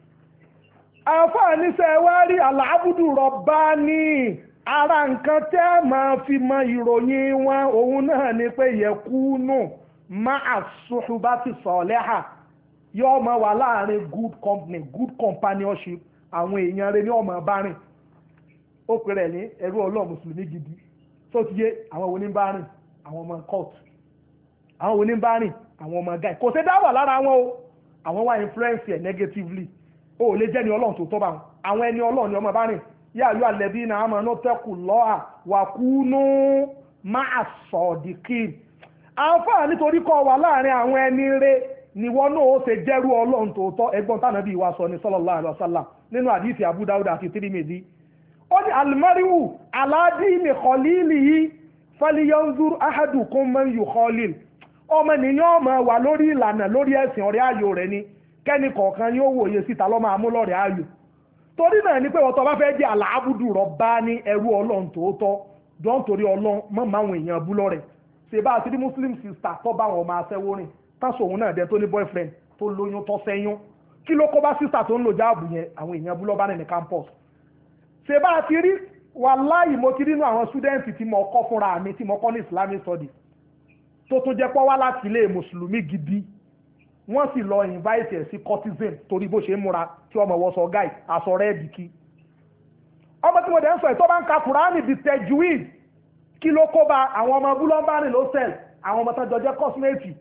àǹfààní sẹ́ wá rí àlàábùdù rọ̀bá ní ara nǹkan tẹ́ máa fi mọ ìròyìn wọn òun náà ni pé yẹkúnù máa sùhùbá ti sọ̀lẹ́hà yóò máa wà láàrin good company good companionship àwọn èèyàn rẹ̀ ní ọmọ bá rìn ó pèrè ní ẹrú ọlọ́ọ̀ mùsùlùmí gidi tó ti yé àwọn oníbárìn àwọn ọmọ court àwọn oníbárìn àwọn ọmọ guy kò sí dáwà lára wọn o àwọn wá influence ẹ̀ negatively ó lè jẹ́ ni ọlọ́run tó tọ́ bá wọn àwọn ẹni ọlọ́run ni ọmọ bá rìn yá àlú àlẹ́bí náà àmọ́ náà tẹ́kù lọ́à wà kúnú máa sọ̀dìkì àǹfààní nítorí kọ́ wà láàrin àwọn ẹni rẹ̀ ni wọ́n náà ó ṣe jẹ́rú ọlọ́run tó tọ́ ẹgbọ́n tánàbí wa sọ ní sallallahu alaihi wasallam nínú àdìsí Abu Dawud àti Tirmidhi ó ní alimariwu aládìní khalilihi falyanzur ahadukum man yukhalil ọmọ nìyàn ọmọ wà lórí ìlànà lórí ẹ̀sìn ọ̀rẹ́ ayò rẹ̀ ni kẹ́ni kọ̀ọ̀kan yóò wòye síta lọ́mọ amúlọ́rẹ̀ ayò torí náà ni pé wọ́n tó bá fẹ́ jẹ́ àlàábùdù rọ̀bá ní ẹrú ọlọ́run tòótọ́ jọ́n torí ọlọ́run mọ́ máwọn èèyàn bú lọ́rẹ̀ ṣe bá àti rí muslim sister tó bá wọn máa ṣẹ́wó rìn táṣọ òun náà dẹ tó ní boyfriend tó lóyún tó sẹ́yún kí ló kó bá sister tó ń lò jáàbù yẹn àwọn èèyàn bú lọ́bá ní campus ṣe bá àti rí wàláhì mo ti rí nínú àwọn student tí mo kọ́ fúnra mi tí mo kọ́ ní Islamic study tó tún jẹ́ pọ́ wá láti ilé mùsùlùmí gidi wọ́n sì lọ invite ẹ̀ sí courtesan torí bó ṣe ń múra tí ọmọ wọ́n sọ guy aṣọ rẹ̀ dìkì ọmọ tí mo dẹ̀ ń sọ ìtọ́ bá ń ka Kùránì bí tajwid kí ló kó bá àwọn ọmọ búlọ́mbárìn ló sẹ́l àwọn ọmọ tán jọ jẹ́ cosmate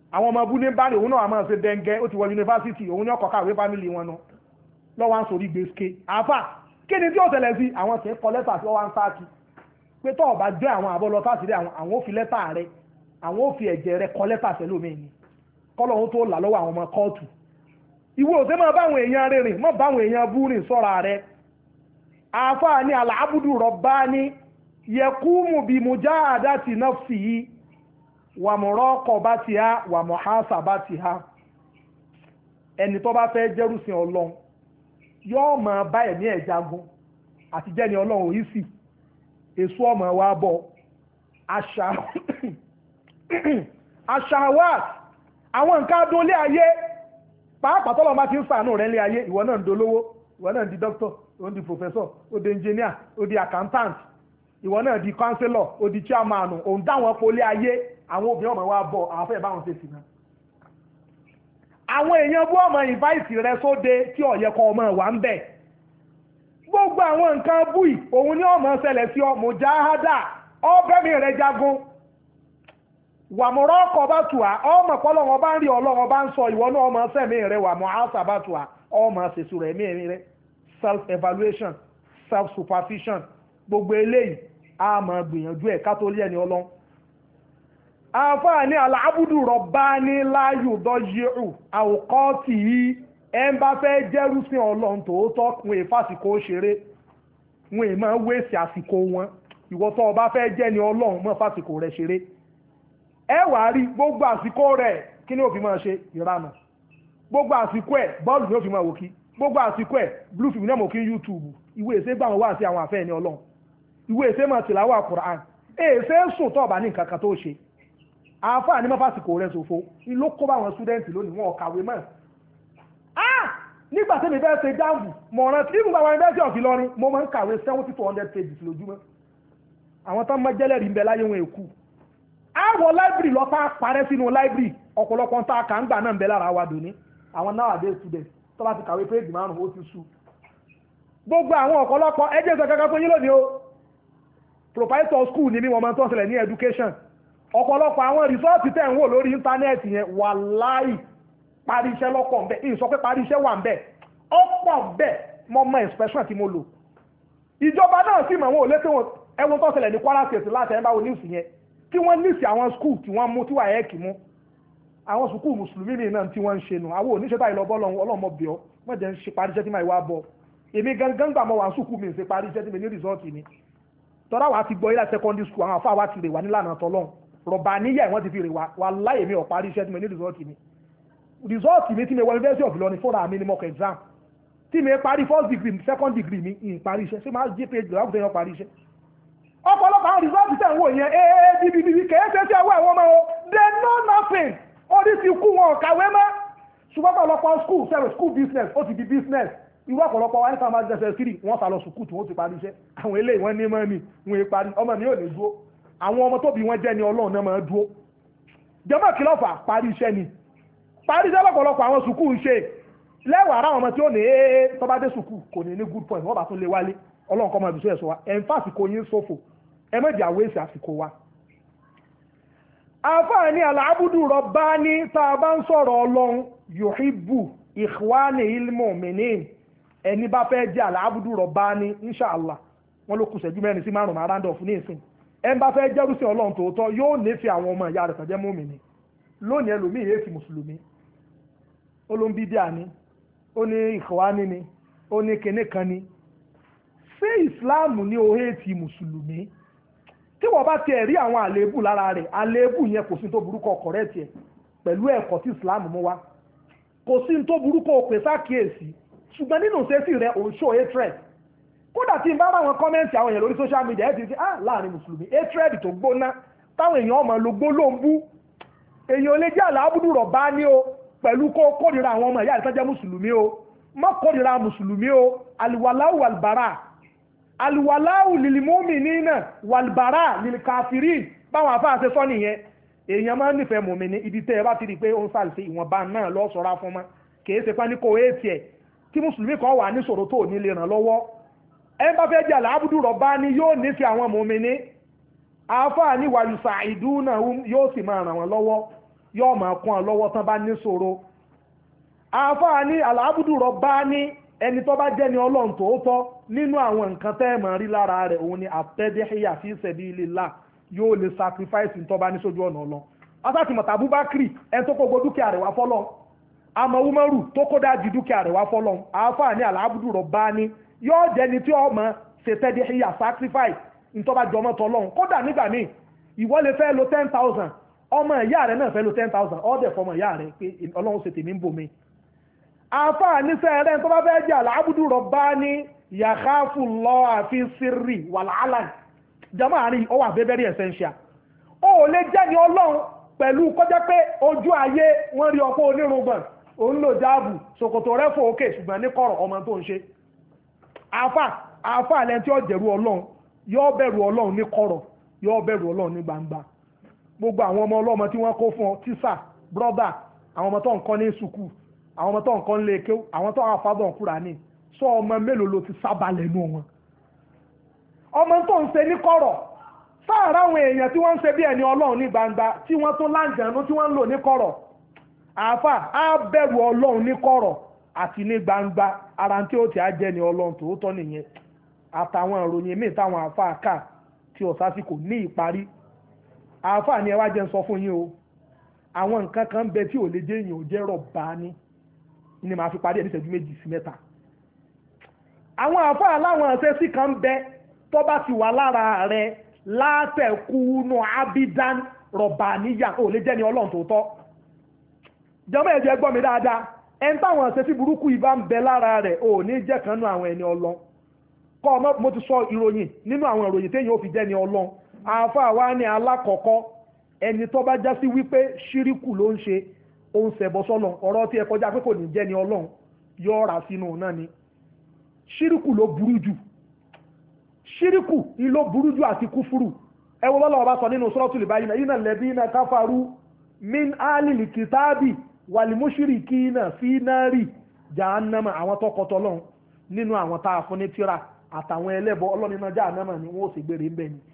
àwọn ọmọ abúlé bá ní òun náà máa ṣe dẹ́ngẹ́ ó ti wọ yunifásitì òun ní ọkọ̀ káwé fámìlì wọn náà lọ́wọ́ à ń sórí gbèsè àfà kí ni tí ó ṣẹlẹ̀ sí àwọn tí ń kọ lẹ́tà tí wọ́n wá ń sáàkì pé tó ọba jẹ́ àwọn àbọ̀ lọ fásitì àwọn àwọn ò fi lẹ́tà rẹ àwọn ò fi ẹ̀jẹ̀ rẹ kọ lẹ́tà sẹ́lómi ni kọ́lọ̀ ó tó là lọ́wọ́ àwọn ọmọ kóòtù ìwé òsè máa báwọn èèyàn rẹ̀ rìn mọ́ báwọn èèyàn bú rìn sọ́ra rẹ̀ àfáà ní al-abdu rabbani yaqumu bi mujahadati nafsihi wa muraqabatiha wa muhasabatiha ẹni tó bá fẹ́ jẹ́rùsìn ọlọ́run yóò máa bá ẹ̀mí ẹ̀ jagun àti jẹ́ni ọlọ́run òyì sí èso ọmọ wa bọ̀ àṣàwàt àwọn nǹkan adólé ayé pàápàá tọ́lọ́ bá ti ń sàánú rẹ̀ lé ayé ìwọ náà ń dolówó ìwọ náà ń di doctor ó di professor ó di engineer ó di accountant ìwọ náà di councillor ó di chairman òun dáwọn polé ayé àwọn obìnrin ọmọ wa bọ̀ àwọn fẹ́ẹ̀ báwọn ṣe sì náà àwọn èèyàn bú ọmọ ìváìsì rẹ sóde tí ọ̀yẹ́ kan ọmọ wà ń bẹ̀ gbogbo àwọn nǹkan búì òun ní ọmọ ṣẹlẹ̀ sí ọmọ jáhádà ọbẹ̀mí rẹ jagun wàmúrọ́ ọkọ̀ bá tù á ọmọ pọ́lọ́wọ́ bá ń rí ọlọ́wọ́ bá ń sọ ìwọ náà ọmọ sẹ́mi rẹ wàmú àṣà bá tù á ọmọ ṣèṣù rẹ̀ mí rẹ self evaluation self supervision gbogbo eléyìí a máa gbìyànjú ẹ̀ ká tó lé ẹni ọlọ́run àǹfààní aláàbùdù rọ̀bá ní láyò dọ́yẹ̀rù àwòkọ́ tì í ẹ ń bá fẹ́ jẹ́rú sí ọlọ́run tòótọ́ wọn è fásìkò ṣeré wọn è máa wéṣì àsìkò wọn ìwọ tó o bá fẹ́ jẹ́ ni ọlọ́run mọ́ fásìkò rẹ̀ ṣeré ẹ wàá rí gbogbo àsìkò rẹ̀ kí ni ó fi máa ṣe ìranà gbogbo àsìkò ẹ̀ bọ́ọ̀lù ni ó fi máa wò kí gbogbo àsìkò ẹ̀ blue film náà mọ̀ kí YouTube ìwé ìṣe gbà wọn wá sí àwọn àfẹ́ ẹni ọlọ́run ìwé ìṣe máa tìláwà Quran èèṣe sùn tó ọ̀bà ní nǹkan kan tó ṣe àáfàá ní mọ́fàsìkò rẹ̀ ṣòfò ló kó bá àwọn stúdẹ́ǹtì lónìí wọn kàwé mọ́ ah nígbà tí mi fẹ́ ṣe jáàmù mọ̀ràn tí nígbà wọn ẹgbẹ́ sí ọ̀fìn lọ́rin mo máa ń kàwé seventy to hundred pages lójúmọ́ àwọn tán mọ́ jẹ́lẹ̀rí ń bẹ láyé wọn èkú àwọ̀ láìbírì lọ tá a parẹ́ sínú láìbírì ọ̀pọ̀lọpọ̀ tá a kà ń gbà náà ń bẹ lára wa dòní àwọn nowadays students tó bá ti kàwé péjì márùn-ún ó ti sú gbogbo àwọn ọ̀pọ̀lọpọ̀ ẹjẹ́ sọ kankan fún yín lónìí o professor school ni mí wọ́n máa ń tọ́ sílẹ̀ ní education ọ̀pọ̀lọpọ̀ àwọn rìsọ́ọ̀tì tẹ̀ ń wò lórí íńtánẹ́ẹ̀tì yẹn wàláì parí iṣẹ́ lọ́pọ̀ ńbẹ̀ ìsọ pé parí iṣẹ́ wà ńbẹ̀ ọ̀pọ̀ ńbẹ̀ mọ́ mọ́ expression tí mo lò ìjọba náà sì mọ̀ wọn ò lé tí wọn ẹwọ́n tó ṣẹlẹ̀ ní Kwara State láti ẹ̀ bá wo news yẹn tí wọ́n ní sí àwọn skul tí wọ́n mú tí wà ẹ́ẹ̀kì mú àwọn sukuu mùsùlùmí mi náà tí wọ́n ń ṣe nù àwọn oníṣẹ́ báyìí lọ́bọ́ ọlọ́mọ bíọ́ wọ́n jẹ́ ń ṣe parí iṣẹ́ tí máa wá bọ̀ èmi gangan gbà mọ́ wà sukuu mi ń ṣe parí iṣẹ́ tí mi ní rìsọ́ọ̀tì mi tọ́lá wa ti gbọ́ ilé secondary school àwọn afá wa ti rè wá nílànà tọ́lọ́n rọ̀bà níyà wọ́n ti fi rè wá wà láyè mi ò parí iṣẹ́ tí mi ní rìsọ́ọ̀tì mi rìsọ́ọ̀tì mi tí mi wọ University of Ilorin fúnra mi ní mock exam tí mi parí first degree second degree mi ì parí iṣẹ́ ṣé máa jẹ́ pé ìjọba kò parí iṣẹ́ ọ̀pọ̀lọpọ̀ àwọn rìsọ́ọ̀tì tẹ̀ ń wò yẹn ee bíbí kèé ṣe sí ẹwọ́ ẹ̀wọ́n mọ́ o they know nothing orí ti kú wọn kàwé mọ́ ṣùgbọ́n ọ̀pọ̀lọpọ̀ school sẹ́rẹ̀ school business ó ti di business irú ọ̀pọ̀lọpọ̀ wa ní sáà máa ń jẹ́sẹ̀ kiri wọ́n sá lọ sùkúù tí wọ́n ti parí iṣẹ́ àwọn eléyìí wọ́n ní mọ́ ni wọ́n ń parí ọmọ mi ò ní dúró àwọn ọmọ tóbi wọn jẹ́ ni Ọlọ́run náà máa dúró jẹ́mọ̀ kìlọ́fà parí iṣẹ́ ni parí iṣẹ́ lọ́pọ̀lọpọ̀ àwọn sùkúù ń ṣe lẹ́wọ̀ ara àwọn ọmọ tí ó ní ee tó bá dé sùkúù kò ní ní good point wọ́n bá tún lé wálé Ọlọ́run kọ́ máa bìí sọ ẹ̀sọ́ wa ẹ̀ ń fà àsìkò yín ṣòfò ẹ méjì àwọ̀ èsì àsìkò wa. àfààní alábùdù rọ̀bá ní tá a bá ń sọ̀rọ̀ Ọlọ́run yuhibbu ikhwani ilmu'minin ẹni bá fẹ́ jẹ́ alábùdù rọ̀bá ní inṣàlá wọn ló kù ṣẹ́jú mẹ́rin sí márùn-ún àrándọ̀fù ní ìsìn ẹni bá fẹ́ jẹ́rú sí Ọlọ́run tòótọ́ yóò nífẹ̀ẹ́ àwọn ọmọ ìyá rẹ̀ tó jẹ́ mùmínì lónìí ẹlòmíì yéé fi mùsùlùmí ó ló ń bí díà ní ó ní ìkhwani ni ó ní kinní kan ni ṣé ìsìláàmù ní òhé ti mùsùlùmí tí wọ́n bá tiẹ̀ rí àwọn àléébù lára rẹ̀ àléébù yẹn kò sí tó burúkọ kọ̀rẹ́ tiẹ̀ pẹ̀lú ẹ̀kọ́ tí ìsìláàmù mú wá kò sí tó burúkọ òpè sákìyèsí ṣùgbọ́n nínú ṣẹ́sì rẹ̀ òun ṣó hatred kódà tí n bá bá wọn kọ́mẹ́ǹtì àwọn èèyàn lórí social media ẹ̀ ti di ah láàrin mùsùlùmí hatred tó gbóná táwọn èèyàn ọmọ ló gbó ló ń bú èèyàn lè jẹ́ àlàábùdù rọ̀bá ní o pẹ̀lú kó kórìíra àwọn ọmọ ìyá ìtọ́jẹ́ mùsùlùmí o má kórìíra mùsùlùmí o àlùwàláwù àlùbárà àlùwàláwù lìlìmọ́mìnínà wàlùbárà lìlìkàfìrí báwọn afáà ṣe sọ nìyẹn èèyàn máa ń nífẹ̀ẹ́ mùmínì ibi tẹ́ ẹ bá ti rí i pé ó ń sàlùsí ìwọ̀nba náà lọ sọ̀rọ̀ fún mọ́ kìí ṣe pání kò éètì ẹ̀ tí mùsùlùmí kan wà ní ṣòro tó ní lè ràn lọ́wọ́ ẹ bá fẹ́ jẹ́ àlàábùdù rọ̀bá ni yóò nífẹ̀ẹ́ àwọn mùmínì àáfàá ní wàyùsà ìdúnà yóò sì máa ràn wọ́n lọ́wọ́ yóò máa kún ọ lọ́wọ́ tán bá ní ṣòro. àáfàá ní àlàábùdù rọ̀bá ní ẹni tó bá jẹ́ ni ọlọ́run tòótọ́ nínú àwọn nǹkan tẹ́ ẹ̀ máa rí lára rẹ̀ òun ni àtẹ́dẹ́hìyà fi sabilillah yóò lè sacrifice tó bá ní sójú ọ̀nà ọlọ́ asátì mọ̀tà Abubakar ẹni tó kó gbogbo dúkìá rẹ̀ wá fọ́lọ́ àmọ́ Umaru tó kó dájú dúkìá rẹ̀ wá fọ́lọ́ àáfàá ní àlàábùdù rọ̀bá ní yóò jẹ́ ni tí ọmọ ṣe tẹ́dẹ́hìyà sacrifice tó bá jọmọ́ tọ́lọ́run kódà nígbà míì ìwọ lè fẹ́ lo ten thousand ọmọ ìyá rẹ̀ náà fẹ́ lo ten thousand ọ̀dẹ̀ fọmọ ìyá rẹ̀ pé ọlọ́run ṣe tèmi ń bò mí. àáfàá níṣẹ́ rẹ̀ tó bá fẹ́ jẹ́ àlàábùdù rọ̀bá ní yàkáfù lọ àfi sírì wàlàálà jama àárín ó wà very essential. ó ò lè jẹ́ ni ọlọ́run pẹ̀lú kọjá pé ojú ayé wọ́n rí ọkọ̀ onírùngbọ̀n òun lò jáàbù ṣòkòtò rẹ̀ fò òkè ṣùgbọ́n ní kọ̀rọ̀ ọmọ tó ń ṣe. àáfàá àáfàá lẹ́ni tí ó jẹ̀rù ọlọ́run yóò bẹ̀rù ọlọ́run ní kọ̀rọ̀ yóò bẹ̀rù ọlọ́run ní gbangba. gbogbo àwọn ọmọ ọlọ́mọ tí wọ́n kó fún ọ tíṣà brọ́dà àwọn ọmọ tó ń kọ́ ní sùkú àwọn ọmọ tó ń kọ́ ní lèkè àwọn tó ń fàbọ̀ kúrà ní sọ ọmọ mélòó ló ti sábàlẹ̀ nù wọn. ọmọ tó ń ṣe ní kọ̀rọ̀ sáàrà àwọn èèyàn tí wọ́n ń ṣe bí ẹni ọlọ́run ní gbangba tí wọ́n tún láǹjẹ̀nú tí wọ́n ń lò ní kọ̀rọ̀ àáfà á bẹ̀rù ọlọ́run ní kọ̀rọ̀ àti ní gbangba ara tí ó ti á jẹ́ ni ọlọ́run tòótọ́ nìyẹn àtàwọn ìròyìn míì táwọn àáfà kà tí ọ̀sásìkò ní ìparí àáfà ni ẹ wá jẹ́ ń sọ fún yín o àwọn nǹkan kan bẹ tí ò lè jẹ́ èèyàn ò jẹ́ rọ̀bà ní ni màá fi parí ẹ̀ ní ìṣẹ́jú méjì sí mẹ́ta àwọn àáfà láwọn ọ̀sẹ̀ sí kan bẹ tó bá ti wà lára rẹ látẹ̀kùnú abidan rọ̀bà níyà ò lè jẹ́ ni ọlọ́run tòótọ́ jọmọ́ ẹ̀jẹ̀ gbọ́ mi dáadáa ẹni táwọn ọ̀sẹ̀ sí burúkú ìbá ń bẹ lára rẹ̀ ò ní jẹ́ kanú àwọn ẹni ọlọ́run kọ́ ọmọ mo ti sọ ìròyìn nínú àwọn ìròyìn téèyàn ò fi jẹ́ ni ọlọ́run àáfà wa ní alákọ̀ọ́kọ́ ẹni tó bá já sí wípé ṣíríkù ló ń ṣe ó ń ṣẹbọ sọ́nà ọ̀rọ̀ tí ẹ kọjá pé kò ní jẹ́ ni ọlọ́run yóò rà sínú náà ni ṣíríkù ló burú jù ṣíríkù ló burú jù àti kúfúrù ẹ wo lọ́lọ́ ọba sọ nínú suratul Bayyinah innal ladhina kafaru min alil kitabi wal mushrikina fi nari jahannama àwọn tọkọtọ lọ́hùn nínú àwọn tá a fún ní tíra àtàwọn ẹlẹ́bọ ọlọ́nìna jahannama ni wọ́n ó sì gbére ń bẹ̀ ni.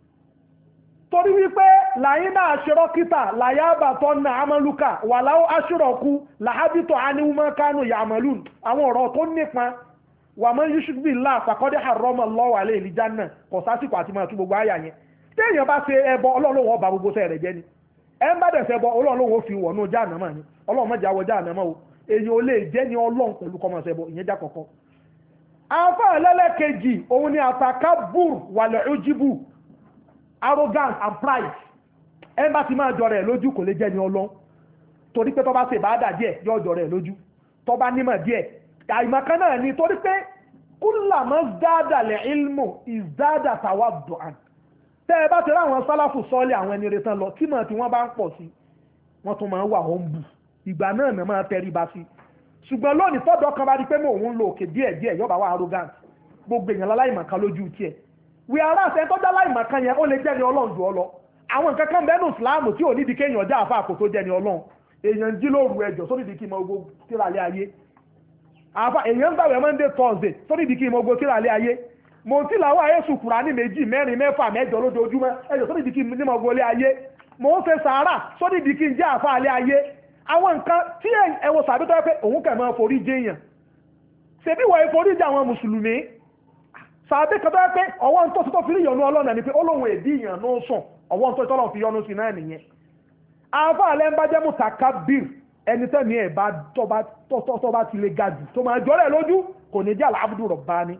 torí wípé làyín náà aṣọ́rọ́kítà làyábàtọ́ na amaluka wàláwó aṣọ́rọ̀kú làhábìtọ̀ aníwúmọ́ kánú yàmàlú àwọn ọ̀rọ̀ tó nípa wà mọ́ yusufi ńlá àfàkọ́dé àrọ́mọ lọ́wọ́ alẹ́ ìlíjà náà kò sásìkò àti máa tú gbogbo àyà yẹn téèyàn bá ṣe ẹbọ ọlọ́run ọba gbogbo sẹ́ẹ̀ rẹ̀ jẹ́ ni ẹ ń bá dẹ̀ ṣẹbọ ọlọ́run ó fi wọ̀nú jahannama ni ọlọ́run mọ̀jà wọ jahannama o èyàn ò lè jẹ́ ni ọlọ́run pẹ̀lú kọ́mọ ṣẹbọ ìyẹn já kọ̀kọ́. afa ẹlẹ́lẹ́kejì òun ni àtàkàbùr wàlẹ̀ ojibu arrogance and pride ẹ ń bá ti máa jọ rẹ̀ lójú kò lè jẹ́ ni ọlọ́run torí pé tó bá ṣe ìbáàdà díẹ̀ yóò jọ rẹ̀ lójú tó bá nímọ̀ díẹ̀ àìmọ̀kan náà ni torí pé kúlàmọ́ dáadáa ilmu ìzádà tawaddu'an tẹ́ ẹ bá ti rá àwọn sálàfù sọ́ọ́lẹ̀ àwọn ẹni retán lọ tí mọ̀ tí wọ́n bá ń pọ̀ sí wọ́n tún máa ń wà wọ́n bù ìgbà náà mẹ́ máa tẹrí ba sí ṣùgbọ́n lónìí tọ́dọ̀ kan bá rí pé mò ń lo òkè díẹ̀ díẹ̀ yọba wà arrogant gbogbo èèyàn láláìmọ̀kan lójú tiẹ̀ wí ara àṣẹ tọ́jà láìmọ̀kan yẹn ó lè jẹ́ ni ọlọ́run jù ọ lọ àwọn nǹkan kan bẹ́ẹ̀ ní ìsìláàmù tí ò nídìí kéèyàn já àfa àkótó jẹ́ ni ọlọ́run èèyàn jí lóru ẹjọ́ sórí ìdí kí n mọ gbogbo tíralẹ̀ ayé àfa èèyàn ń gbàwẹ̀ Monday Thursday sórí ìdí kí n mọ gbogbo tíralẹ̀ ayé mo ti làwọn ayé sùkúrà ní méjì mẹ́rin mẹ́fà mẹ́jọ lójoojúmọ́ ẹjọ́ sórí ìdí kí n mọ gbogbo ayé mo ń ṣe sàárà sórí ìdí kí n jẹ́ àfa alẹ́ ayé àwọn nǹkan tí ẹwọ sàbí tó yẹ pé òun kẹ̀ máa forí jẹ́ èèyàn ṣebí wọ́n forí jẹ́ àwọn mùsùlùmí sàbí kan tó yẹ pé ọwọ́ tó tó fi rí ìyọnu ọlọ́nà ni pé olóhùn èdè ìyàn ló sùn ọwọ́ tó tọ́lọ̀ fi yọnu sí náà nìyẹn àfa alẹ́ ń bá jẹ́ mutakabir ẹni tẹ́mi ẹ̀ bá tọ́ bá ti lè ga jù tó máa jọ́rẹ̀ lójú kò ní jẹ́ al-abdu rabbani.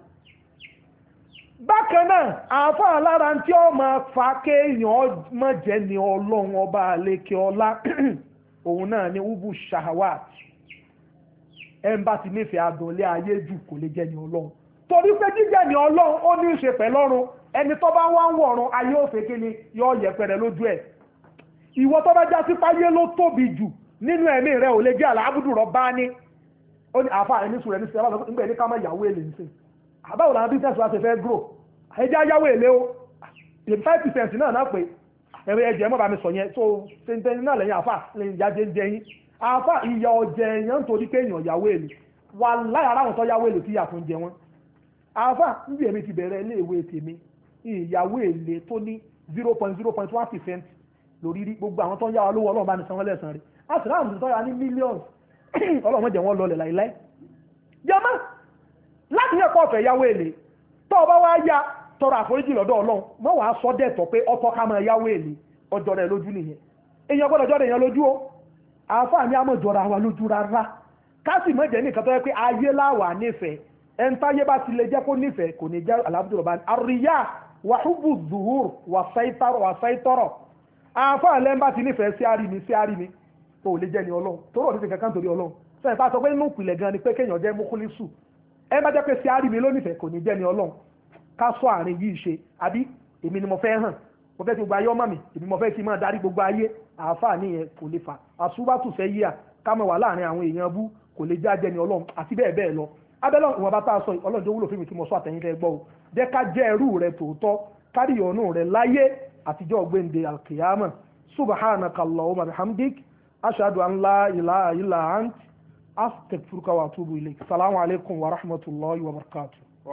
bákan náà àfa alára tí ó máa fa kéèyàn má jẹ́ ni ọlọ́run ọba àlekè ọlá òun náà ni ubu shahawat ẹ̀ ń bá ti nífẹ̀ẹ́ adùnlé ayé jù kò lè jẹ́ ni ọlọ́run torí pé jíjẹ́ ni ọlọ́run ó ní í ṣe pẹ̀lọ́run ẹni tó bá wá ń wọ̀run ayé òfin kí ni yóò yẹpẹrẹ lójú ẹ̀ ìwọ tó bá já sí páyé ló tóbi jù nínú ẹ̀mí rẹ̀ ò lè jẹ́ al-abdu rabbani ó ní àfa ẹni sùn rẹ̀ ní sẹ́wọ́n lọ́pọ̀ nígbà ẹni ká máa yàwó èlé nìsín àbáwò làwọn bísẹ̀sì wa ṣe fẹ́ grow ẹjẹ́ ayáwó èlé o five percent náà náà pé ẹ̀rọ ẹ̀jẹ̀ mọ́ bá mi sọ yẹn tó ṣẹ́ntẹ́ni náà lẹ́yìn àfa lẹ́yìn ìyá jẹ́ jẹ́ yín àfa ìyà ọ̀jẹ̀ èèyàn nítorí pé èèyàn yàwó èlé wà láyà aráwọn tó yàwó èlé tí yà fún jẹ wọn àfa níbi èmi ti bẹ̀rẹ̀ ilé ìwé tèmi ìyàwó èlé tó ní zero point zero point one percent lórí rí gbogbo àwọn tó ń yá wa lówó ọlọ́run bá ní sanwó lẹ́sàn rí a sì ráhùn tó yà ní millions ọlọ́run jẹ́ wọ́n lọlẹ̀ láìláì jẹ́mọ́ láti yẹ kọ́ ọ̀fẹ́ yáwó èlé tó o bá wá yá tọrọ àforíjì lọ́dọ̀ ọlọ́run mọ́ wàá sọ dẹ̀tọ̀ pé ọtọ́ ká máa yáwó èlé ọjọ́ rẹ̀ lójú nìyẹn èèyàn gbọ́dọ̀ jọ́ èèyàn lójú o àǹfààní àmọ̀jọra wa lójú rárá ká sì mọ̀ jẹ́ nìkan tó yẹ pé ayé láwà nífẹ̀ẹ́ ẹn táyé bá ti lè jẹ́ kó nífẹ̀ẹ́ kò ní jẹ́ alábùdó àríyá wàhúbù zuhur wàsáìtọ́rọ̀ àǹfààní lẹ́n bá ti nífẹ̀ẹ́ sí àrí mi sí àrí mi tó lè jẹ́ ní ọlọ́run tó rọ̀ nífẹ̀ẹ́ kankan torí ọlọ́run sẹ́yìn bá sọ pé inú ìpìlẹ̀ gan ni pé kéèyàn jẹ́ mọ́kúlísù ẹ bá jẹ́ pé sí àrí mi lónìfẹ̀ẹ́ kò ní jẹ́ ní ọlọ́run ká sọ àárín yìí ṣe àbí èmi ni mo fẹ́ hàn mo fẹ́ ti gbogbo ayé ọmọ mi èmi mo fẹ́ ti máa darí gbogbo ayé àǹfààní yẹn kò lè fà àṣùbàtù fẹ́ yíyà ká mọ̀ wà láàrin àwọn èèyàn bú kò lè já jẹ́ ní ọlọ́run àti bẹ́ẹ̀ bẹ́ẹ̀ lọ abẹ́lọ́ ìwọ̀n bá tá a sọ ọlọ́run tó wúlò fún mi kí mo sọ àtẹ̀yìn fẹ́ gbọ́ o jẹ́ ká jẹ́ ẹrú rẹ tòótọ́ kárí ìyọ̀nù rẹ láyé àtijọ́ gbẹ̀ǹde alkiyama subhanaka allahumma bihamdik ashhadu an la ilaha illa ant astaghfiruka wa atubu ilayk salamu alaykum wa rahmatullahi wa barakatuh.